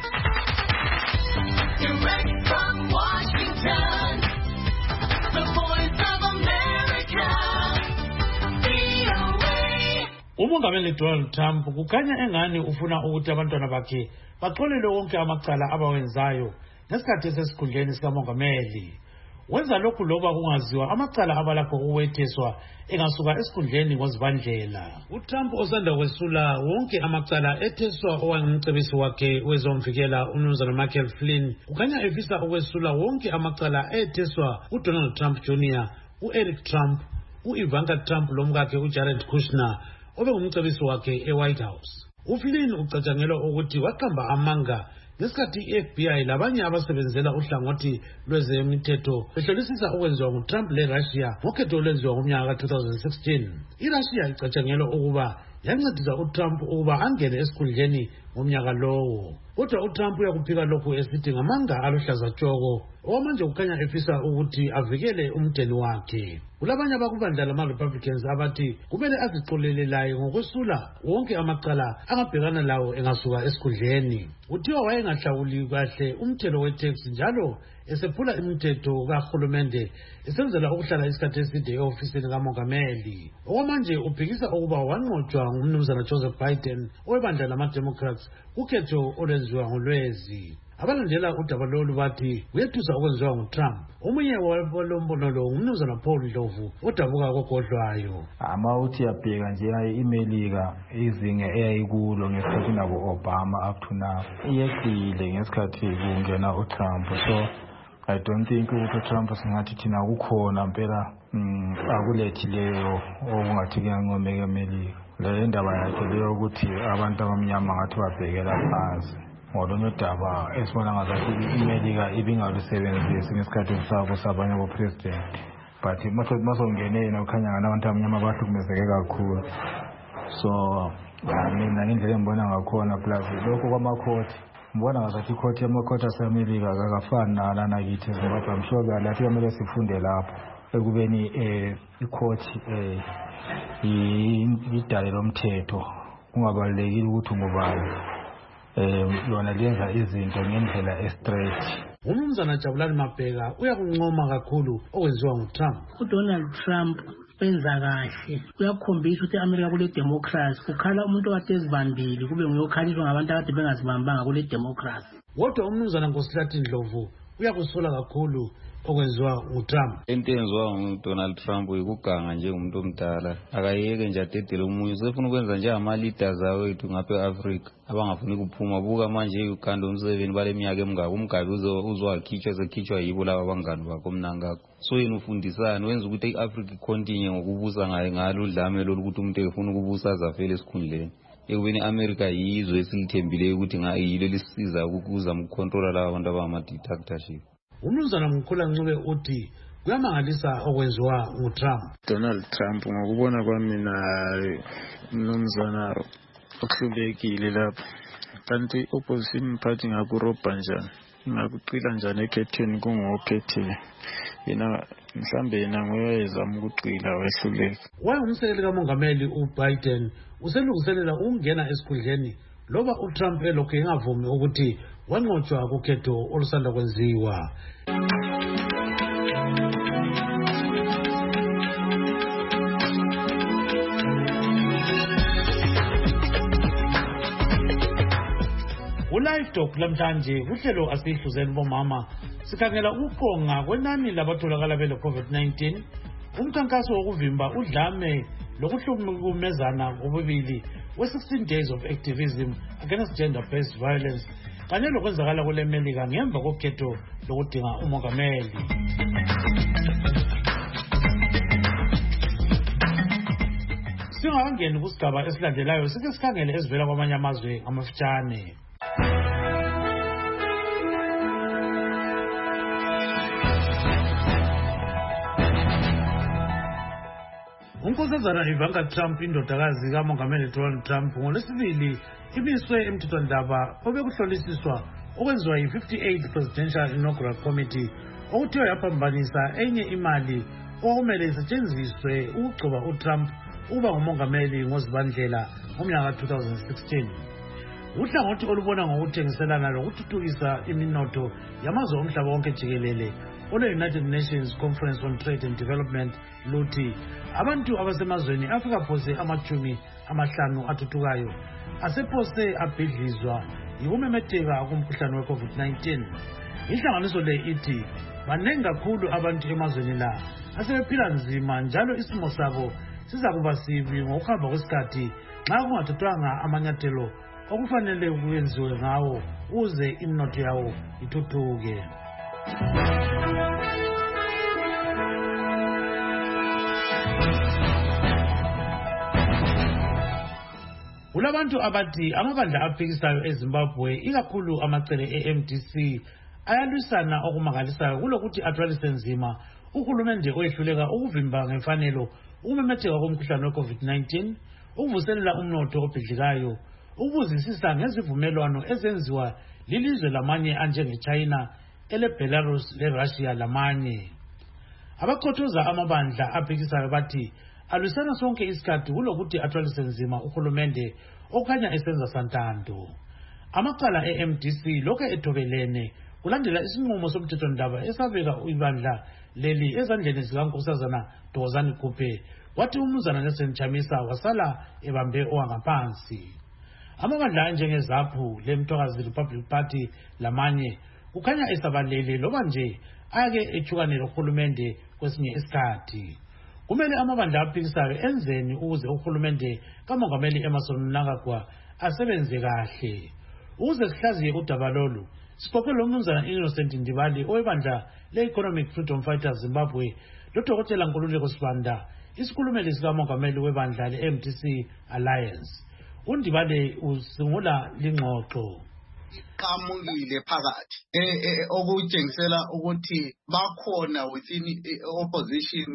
Umongameli Donald Trump kukhanya engani ufuna ukuthi abantwana bakhe baxolelwe wonke amacala abawenzayo ngesikhathi esesikhundleni sikamongameli. Wenza lokhu loba kungaziwa amacala abalakho ukuwetheswa engasuka esikhundleni ngozibandlela. uTrump osanda kwesula wonke amacala etheswa owangumcebisi wakhe wezomvikela uMnumzana Michael Flynn ukhanya efisa ukwesula wonke amacala etheswa uDonald Trump Jr., uEric Trump, uIvanka Trump lomkakhe uJared Kushner obengumcebisi wakhe eWhite House. uFlynn ucatshangelwa ukuthi waqamba amanga ngesikhathi iFBI labanye abasebenzela uhlangothi lwezemithetho behlolisisa okwenziwa nguTrump leRussia ngokhetho olwenziwa ngomnyaka ka-2016. iRussia icatshangelwa ukuba yancedisa uTrump ukuba angene esikhundleni ngomnyaka lowo. Kodwa uTrump uyakuphika lokhu esithi ngamanga aluhlaza tshoko okwamanje kukhanya efisa ukuthi avikele umdeni wakhe. Kulabanye abakubandla lama-Republicans abathi kumele azixolele laye ngokwesula wonke amacala angabhekana lawo engasuka esikhundleni. Kuthiwa wayengahlawuli kahle umthelo weTax njalo esephula imithetho kahulumende esenzela ukuhlala isikhathi eside e-ofisini kamongameli. Okwamanje uphikisa ukuba wanqotshwa ngumnumzana Joseph Biden owebandla lama-Democrats kukhetho olwenziwa ngoLwezi. Abalandela udaba lolu bathi kuyethusa okwenziwa nguTrump. Omunye walombono lo ngumnumzana Paul Ndlovu odabuka kogodlwayo. Uthi yabheka nje iMelika izinga eyayikulo ngesikhathi nabo Obama up to now iyehlile ngesikhathi kungena uTrump. So I don't think ukuthi uTrump singathi thina kukhona impela akulethileyo okungathi kuyangomeka eMelika. Le ndaba yakhe leyo ukuthi abantu abamnyama ngathi babhekela phansi. Ngolunye udaba esibona ngazathi iMelika ibingalusebenzisi ngesikhathi sabo sabanye abopresident. But masongene yena ukhanya ngani abantu abamnyama abahlukumezeke kakhulu. So mina ngendlela engibona ngakhona plus lokho kwamakhoti ngibona ngazathi ikhoti yamakhoti asemelika kakafani nanakithi ezimbabwe. I'm sure lathi kumele sifunde lapho ekubeni ikhoti idale lomthetho kungabalulekile ukuthi ngubani yona lenza izinto ngendlela straight. Umnumzana Jabulani Mabheka uyakuncoma kakhulu okwenziwa nguTrump. uDonald Trump wenza kahle, kuyakhombisa ukuthi eAmerica kule democracy, kukhala umuntu okade ezibambile kube nguyokhaliswa ngabantu akade bengazibambanga kule democracy. Kodwa umnumzana Nkosihlathi Ndlovu uyakusola kakhulu okwenziwa nguTrump. Into enziwa nguDonald Trump ikuganga nje umuntu omdala, akayeke nje adedele umunye. Sefuna ukwenza nje ama-leaders awethu ngapha e-Africa abangafuni kuphuma. Buka manje uGanda uMseveni bale minyaka emingaka umgabi uzowakhitshwa sekhitshwa yibo laba abangani bakho mnangakho. So yena ufundisana wenza ukuthi i-Africa icontinue ngokubusa ngalo udlame lolu ukuthi umuntu efuna ukubusa azafele esikhundleni. Ekubeni i-America yizwe esilithembileyo ukuthi yilo lisisiza ukuzama ukucontrola laba abantu abangama-dictatorship. Umnumzana Mkhula Ncube uthi kuyamangalisa okwenziwa nguTrump. Donald Trump ngokubona kwami umnumzana okuhlulekile lapha, kanti opposition party ngakurobha njani, ngakuqila njani ekhethweni kungokhethile. Yena mhlambe yena ngoyezama ukuqila wehluleka. Wayengumsekeli kamongameli uBiden uselungiselela ukungena esikhundleni loba uTrump elokhu engavumi ukuthi wanqotshwa kukhetho olusanda kwenziwa. Live Talk lamhlanje uhlelo asihluzeni bomama sikhangela ukuqonga kwenani labatholakala bele COVID-19, umkhankaso wokuvimba udlame lokuhlukumezana ngobubili we-16 days of activism against gender-based violence kanye lokwenzakala kule Melika ngemva kokhetho lokudinga umongameli. Singakangeni kusigaba esilandelayo sike sikhangele ezivela kwamanye amazwe ngamafitshane. Unkosazana Ivanka Trump indodakazi kamongameli Donald Trump ngolwesibili imiswe emthethwandaba obekuhlolisiswa okwenziwa yi-58th Presidential Inaugural Committee okuthiwa yaphambanisa enye imali okumele isetshenziswe ukugcoba uTrump ukuba ngumongameli ngoZibandlela ngomnyaka 2016. Uhlangothi olubona ngokuthengiselana lokuthuthukisa iminotho yamazwe omhlaba wonke jikelele ole-United Nations Conference on Trade and Development luthi abantu abasemazweni afika phose 50 athuthukayo asephose abhidlizwa yikumemetheka kumkhuhlane we-COVID-19. Inhlanganiso le ithi baningi kakhulu abantu emazweni la asebephila nzima njalo isimo sabo siza kuba sibi ngokuhamba kwesikhathi nxa kungathathwanga amanyathelo okufanele kuyenziwe ngawo uze iminotho yawo ithuthuke. Kulabantu abathi amabandla aphikisayo eZimbabwe ikakhulu amacele eMDC ayalwisana okumangalisayo kulokuthi athwalise nzima uhulumende oyehluleka ukuvimba ngemfanelo ukumemetheka komkhuhlane we-COVID-19, ukuvuselela umnotho obhidlikayo, ukubuzisisa ngezivumelwano ezenziwa lilizwe lamanye anjengeChina, eleBelarus leRussia lamanye. Abakhothoza amabandla aphikisayo bathi alwisana sonke isikhathi kulokuthi athwalise nzima uhulumende okhanya esenza santando. Amacala eMDC lokho ethobelene kulandela isinqumo somthethwandaba esabeka ibandla leli ezandleni zikaNkosazana Thokozani Kupe, wathi umnumzana Nelson Chamisa wasala ebambe owangaphansi. Amabandla anjengeZAPU leMthwakazi Republic Party lamanye kukhanya esabalele loba nje ake ethukanele uhulumende kwesinye isikhathi. Kumele amabandla aphikisayo enzeni ukuze uhulumende kamongameli Emmerson Mnangagwa asebenze kahle. Ukuze sihlaziye udaba lolu sixoxe lomnumzana Innocent Ndibali owebandla le-Economic Freedom Fighters Zimbabwe loDokotela Nkululeko Sibanda, isikhulumeli sikamongameli webandla le-MDC Alliance. UNdibali usungula lingxoxo. Qhamukile phakathi okutshengisela ukuthi bakhona within opposition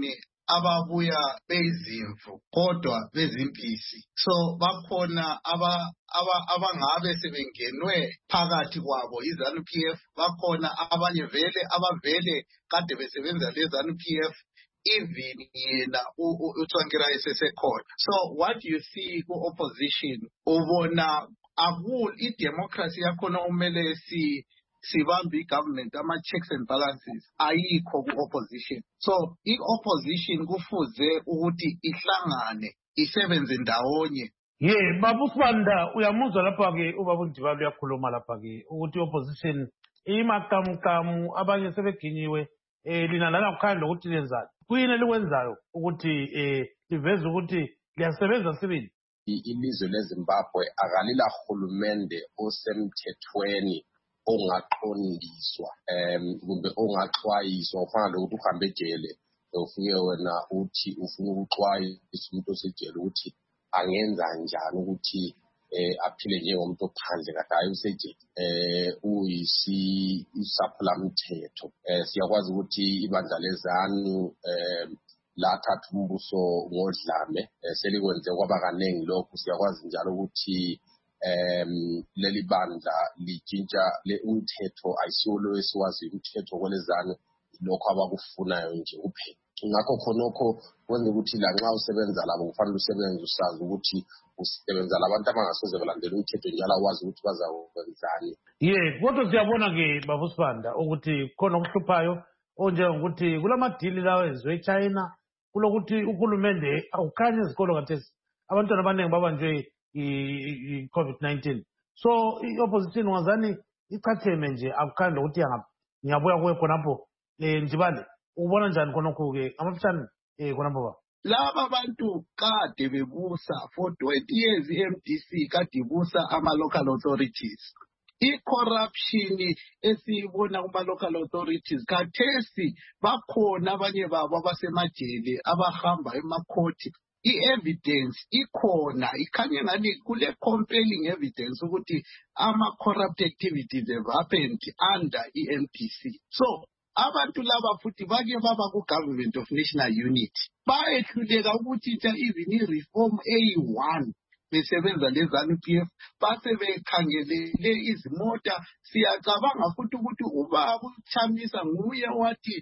ababuya beyizimvu kodwa bezimpisi. So bakhona abangabe sebengenwe phakathi kwabo iZANU-PF, bakhona abanye abavele kade besebenza leZANU-PF, even yena uTsvangirai sesekhona. So what you see ku-opposition, ubona i-democracy yakhona umele sibambe i-government, ama-checks and balances ayikho ku-opposition. So i-opposition kufuze ukuthi ihlangane isebenze ndawonye. Babu Sibanda, uyamuzwa lapha-ke ubaba uNdibali uyakhuluma lapha-ke ukuthi i-opposition imakamukamu, abanye sebeginyiwe, lina lana kukhanya ukuthi lenzani. Kuyini elikwenzayo ukuthi liveze ukuthi liyasebenza sibili? Ilizwe leZimbabwe akalila hulumende osemthethweni ongaqondiswa kumbe ongaxwayiswa. Ufana lokuthi uhambe ejele ufike wena uthi ufuna ukuxwayisa umuntu osejele ukuthi angenza njani ukuthi aphile njengomuntu ophandle kade hayi usejele. Uyisaphulamthetho. Siyakwazi ukuthi ibandla leZANU lathatha umbuso ngodlame, selikwenze kwaba kaningi lokhu. Siyakwazi njalo ukuthi leli bandla litshintsha umthetho, ayisiwo lo esiwazi umthetho kweleZANU, lokho abakufunayo nje kuphela. Ngakho khonokho kwenza ukuthi lanxa usebenza labo kufanele usebenze usazi ukuthi usebenza labantu abangasoze balandela umthetho njalo wazi ukuthi bazakwenzani. Kodwa siyabona-ke Babu Sibanda ukuthi khona okuhluphayo onjengokuthi kulamadili lawa enziwe eChina, kulokuthi uhulumende awukhanye ezikolo kathesi abantwana abaningi babanjwe i-COVID-19. So i-opposition wazani ichatheme nje akukhanye lokuthi ngiyabuya kuwe khonapho. Ndibale ubona njani khonokho-ke amafishane khonapho ba? Laba bantu kade bebusa for 20 years i-MDC kade ibusa ama-local authorities. I-corruption esiyibona kuma-local authorities khathesi bakhona abanye babo abasemajele abahamba emakhoti. I-evidence ikhona, ikhanye ngani kule compelling evidence ukuthi ama-corrupt activities have happened under i-MDC. So abantu laba futhi bake baba ku-Government of National Unity, bayehluleka ukuthi even i-reform eyi-1 besebenza leZANU-PF, base bekhangelele izimota. Siyacabanga futhi ukuthi ubaba uChamisa nguye wathi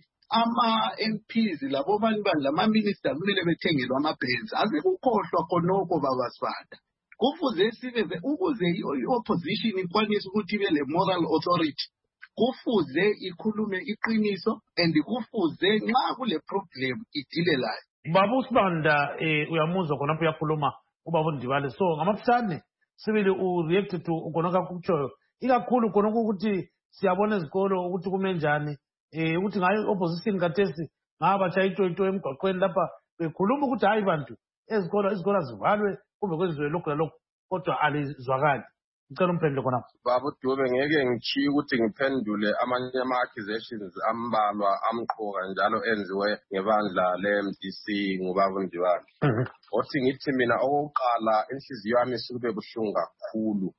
ama-MPs labo bani lama-minister kumele bethengelwe ama-Benz. Asekukhohlwa khonokho Baba Sibanda. Kufuze sibeze ukuze i-opposition ikwanise ukuthi ibe le-moral authority, kufuze ikhulume iqiniso and kufuze nxa kule problem idile layo. Babu Sibanda uyamuzwa khonapho uyakhuluma ubaba uNdibali. So ngamafishane sibili u-react to khonokho akutshoyo, ikakhulu khonokho ukuthi siyabona ezikolo ukuthi kume njani, ukuthi ngayo opposition kathesi ngabasha itoyito emgwaqweni lapha bekhuluma ukuthi hayi bantu izikolo zivalwe kumbe kwenziwe lokhu lalokhu, kodwa alizwakali. Ngicela umphendule khonapho. Baba Dube, ngeke ngichiye ukuthi ngiphendule amanye ama-accusations ambalwa amqoka njalo enziwe ngebandla le-MDC ngubaba uNdibali. Othi ngithi mina okokuqala inhliziyo yami isukube buhlungu kakhulu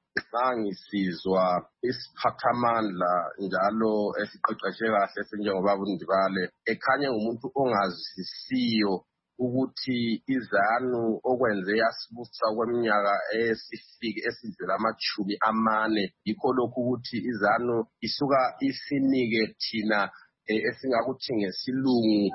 ngisizwa isiphathamandla njalo esiqeqeshe kahle esinjengobaba uNdibali ekhanye ngumuntu ongazisiyo ukuthi iZANU okwenze yasibusa kweminyaka esidlula ama-40 yikho lokhu ukuthi iZANU isuka isinike thina esingakuthi ngesilungu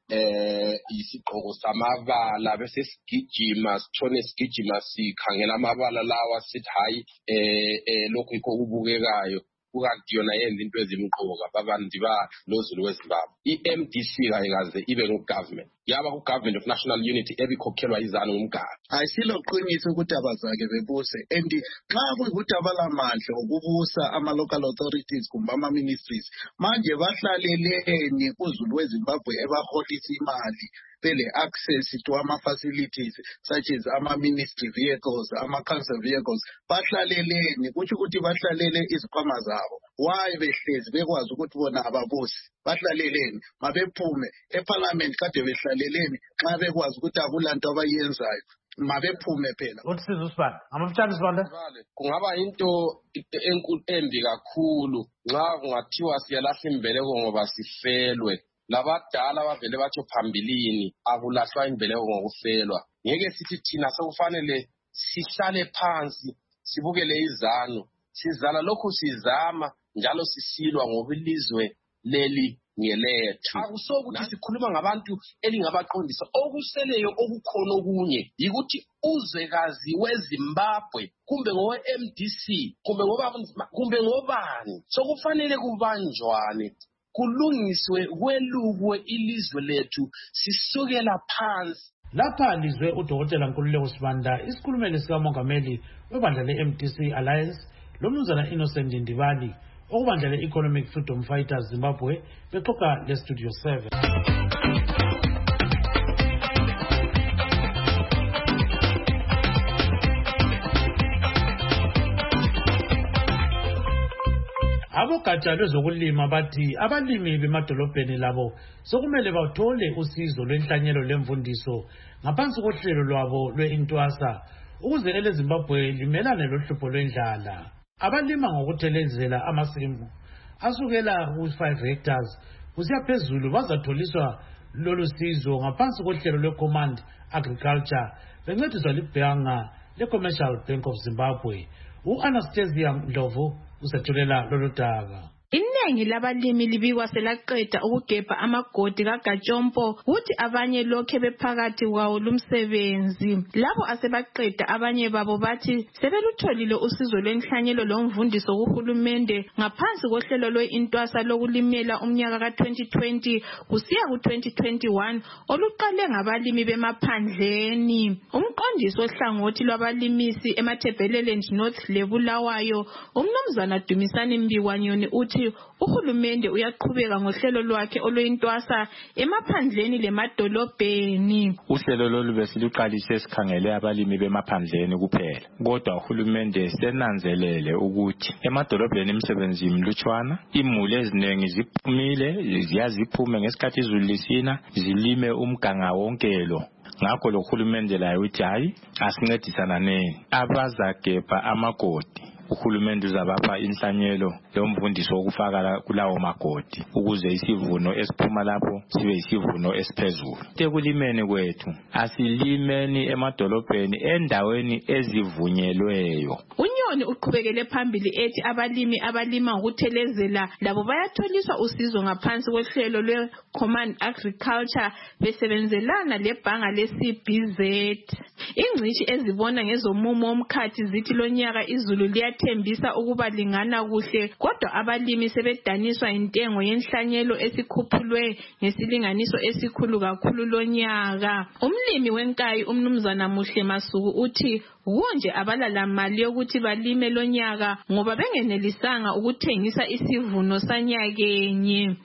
isigqoko samabala bese sigijima sithone sigijima sikhangela amabala lawa sithi hayi lokhu yikho kubukekayo kukanti yona yenza into ezimqoka babandiba lozulu weZimbabwe. I-MDC kayikaze ibe ngo-government, yaba ku-Government of National Unity ebikhokhelwa iZANU ngumgaba. Ayisilo qiniso ukuthi abazake bebuse, and xa kuyikuthi abalamandla okubusa ama-local authorities kumbe ama-ministries manje bahlaleleni kuzulu weZimbabwe ebaholisa imali bele-access to ama-facilities such as ama-ministry vehicles, ama-council vehicles, bahlaleleni kutsho ukuthi bahlalele izikhwama zabo. Why behlezi bekwazi ukuthi bona ababusi bahlaleleni, mabephume eparliament kade behlaleleni xa bekwazi ukuthi akulanto abayenzayo mabephume phela. Usizo Sibanda, amafutshane Sibanda. Kungaba into enkulu embi kakhulu nxa kungathiwa siyalahla imbeleko ngoba sifelwe labadala bavele batsho phambilini akulahlwa imbeleko ngokufelwa. Ngeke sithi thina sekufanele sihlale phansi sibukele izanu, sizala lokhu sizama njalo sisilwa ngoba ilizwe leli ngelethu. Akusokuthi sikhuluma ngabantu elingabaqondisa okuseleyo okukhona okunye yikuthi uzwekazi weZimbabwe kumbe ngowe-MDC kumbe ngobani sokufanele kubanjwane kulungiswe kwelukwe ilizwe lethu sisukela phansi. Lapha lizwe uDokotela Nkululeko Sibanda, isikhulumeli sikamongameli webandla le-MDC Alliance lomnumzana Innocent Ndibali okubandla le-Economic Freedom Fighters Zimbabwe bexoxa le-Studio 7. Abogatsha lwezokulima bathi abalimi bemadolobheni labo sokumele bathole usizo lwenhlanyelo lemfundiso ngaphansi kohlelo lwabo lwe-Intwasa ukuze eleZimbabwe limelane lohlupho lwendlala. Abalima ngokuthelezela amasimu asukela ku-5 hectares kusiya phezulu bazatholiswa lolu sizo ngaphansi kohlelo lwe-Command Agriculture bencediswa libhanga le-Commercial Bank of Zimbabwe. U-Anastasia Ndlovu usethulela lolu daba. Iningi labalimi libikwa selaqeda ukugebha amagodi kaGatshompo kuthi abanye lokhe bephakathi kwawo lumsebenzi. Labo asebaqeda abanye babo bathi sebelutholile usizo lwenhlanyelo lomvundiso kuhulumende ngaphansi kohlelo lwe-Intwasa lokulimela umnyaka ka-2020 kusiya ku-2021 oluqale ngabalimi bemaphandleni. Umqondisi ohlangothi lwabalimisi eMatabeleland North leBulawayo umnumzana Dumisani Mbikwanyoni uthi uhulumende uyaqhubeka ngohlelo lwakhe oluyintwasa emaphandleni lemadolobheni. Uhlelo lolu besiluqalise sikhangele abalimi bemaphandleni kuphela. Kodwa uhulumende senanzelele ukuthi emadolobheni imisebenzi imlutshwana, imuli eziningi ziphumile ziyaziphume ngesikhathi izulu lisina zilime umganga wonkelo. Ngakho lo hulumende laye uthi hayi asincedisana neni abazagebha amagodi. Uhulumende uzabapha inhlanyelo lomvundiso wokufaka kulawo magodi ukuze isivuno esiphuma lapho sibe isivuno esiphezulu. Ekulimeni kwethu asilimeni emadolobheni endaweni ezivunyelweyo. Unyoni uqhubekele phambili ethi abalimi abalima ngokuthelezela labo bayatholiswa usizo ngaphansi kohlelo lwe-Command Agriculture besebenzelana lebhanga le-CBZ. Ingcitshi ezibona ngezomumo womkhathi zithi lonyaka izulu liyathembisa ukuba lingana kuhle, kodwa abalimi sebedaniswa intengo yenhlanyelo esikhuphulwe ngesilinganiso esikhulu kakhulu lonyaka. Umlimi wenkayi umnumzana Muhle Masuku uthi kunje abalala mali yokuthi balime lonyaka ngoba bengenelisanga ukuthengisa isivuno sanyakenye.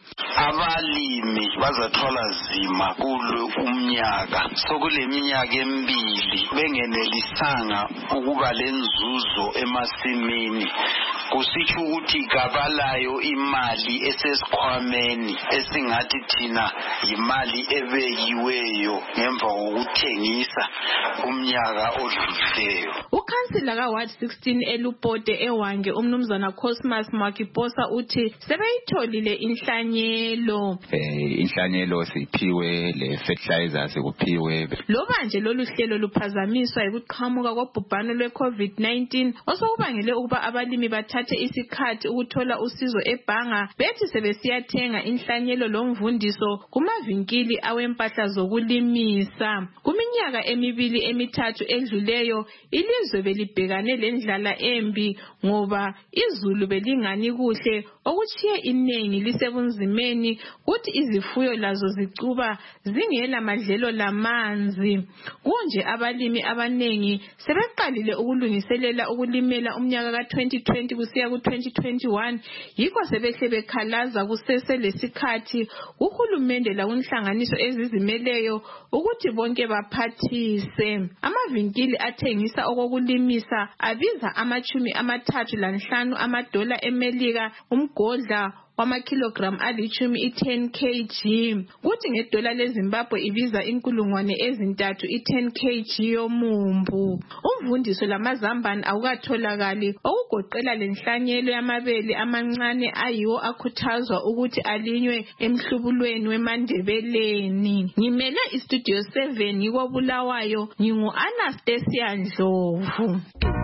Abalimi bazathola zima kulo umnyaka sokule minyaka emibili bengenelisanga ukuba lenzuzo emasimini. Kusitsho ukuthi kabalayo imali esesikhwameni esingathi thina imali ebekiweyo ngemva kokuthengisa kumnyaka odlulileyo. Ukhansila ka-Ward 16 eLupote eWange umnumzana Cosmas Makiposa uthi sebeyitholile inhlanyelo. Inhlanyelo siphiwe, le fertilizer sikuphiwe. Loba nje lolu hlelo luphazamiswa ukuqhamuka kobhubhano lwe-COVID-19 osokubangele ukuba abalimi bathathe isikhathi ukuthola usizo ebhanga bethi sebesiyathenga inhlanyelo lomvundiso kumavinkili awempahla zokulimisa. Kuminyaka emibili emithathu edluleyo ilizwe belibhekane lendlala embi ngoba izulu belingani kuhle okuchiye inengi lisebunzimeni kuthi izifuyo lazo zicuba zingela madlelo lamanzi. Kunje abalimi abanengi sebeqalile ukulungiselela ukulimela umnyaka ka-2020 kusiya ku-2021 yikho sebehle bekhalaza kusese lesikhathi uhulumende lakunhlanganiso ezizimeleyo ukuthi bonke baphathise. Amavinkili athengisa okokulimisa abiza $35 $1 eMelika umgodla wamakilogram alichumi i-10 kg, kuthi ngedola leZimbabwe ibiza 3,000 i-10 kg yomumbu. Umvundiso lamazambane awukatholakali, okugoqela lenhlanyelo yamabele amancane ayiwo akhuthazwa ukuthi alinywe emhlubulweni weMandebeleni. Ngimele iStudio 7 ngikobulawayo, ngingu-Anastasia Ndlovu.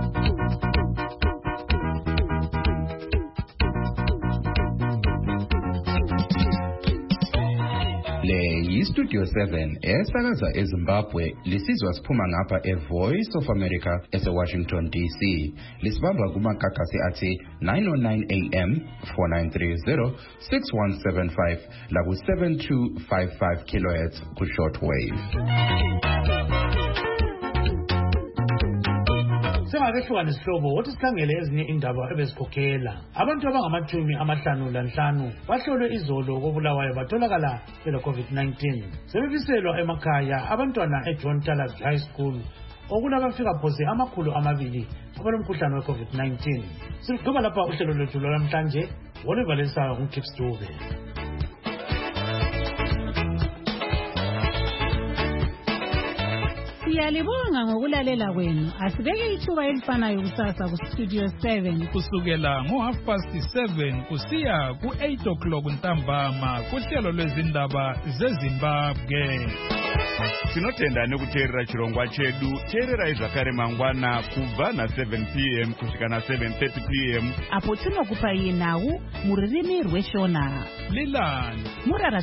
Le yiStudio 7 esakaza eZimbabwe, lisizwa siphuma ngapha eVoice of America eseWashington DC. Lisibamba kumakhakhasi athi 909 AM, 4930, 6175 laku 7255 kHz ku shortwave. Sengakehlukana isihlobo wothi sikhangele ezinye indaba ebezikhokhela. Abantu abangama-55 bahlolwe izolo kobulawayo batholakala bele-COVID-19. Sebebiselwa emakhaya abantwana eJohn Talas High School okulabafika phose 200 abalomkhuhlane we-COVID-19. Siqhuba lapha uhlelo lwethu lwalamhlanje oluvalisa uKips Dube. Siyalibonga ngokulalela kwenu. Asibeke ithuba elifanayo kusasa kuStudio 7 kusukela ngo7:30 kusiya ku8 ntambama kuhlelo lwezindaba zeZimbabwe. Tinotenda nekuteerera chirongwa chedu. Teerera zvakare mangwana kubva na7 PM kusvika na7:30 PM apo tinokupa iye nhau muririmi rweshona. Lilani Murara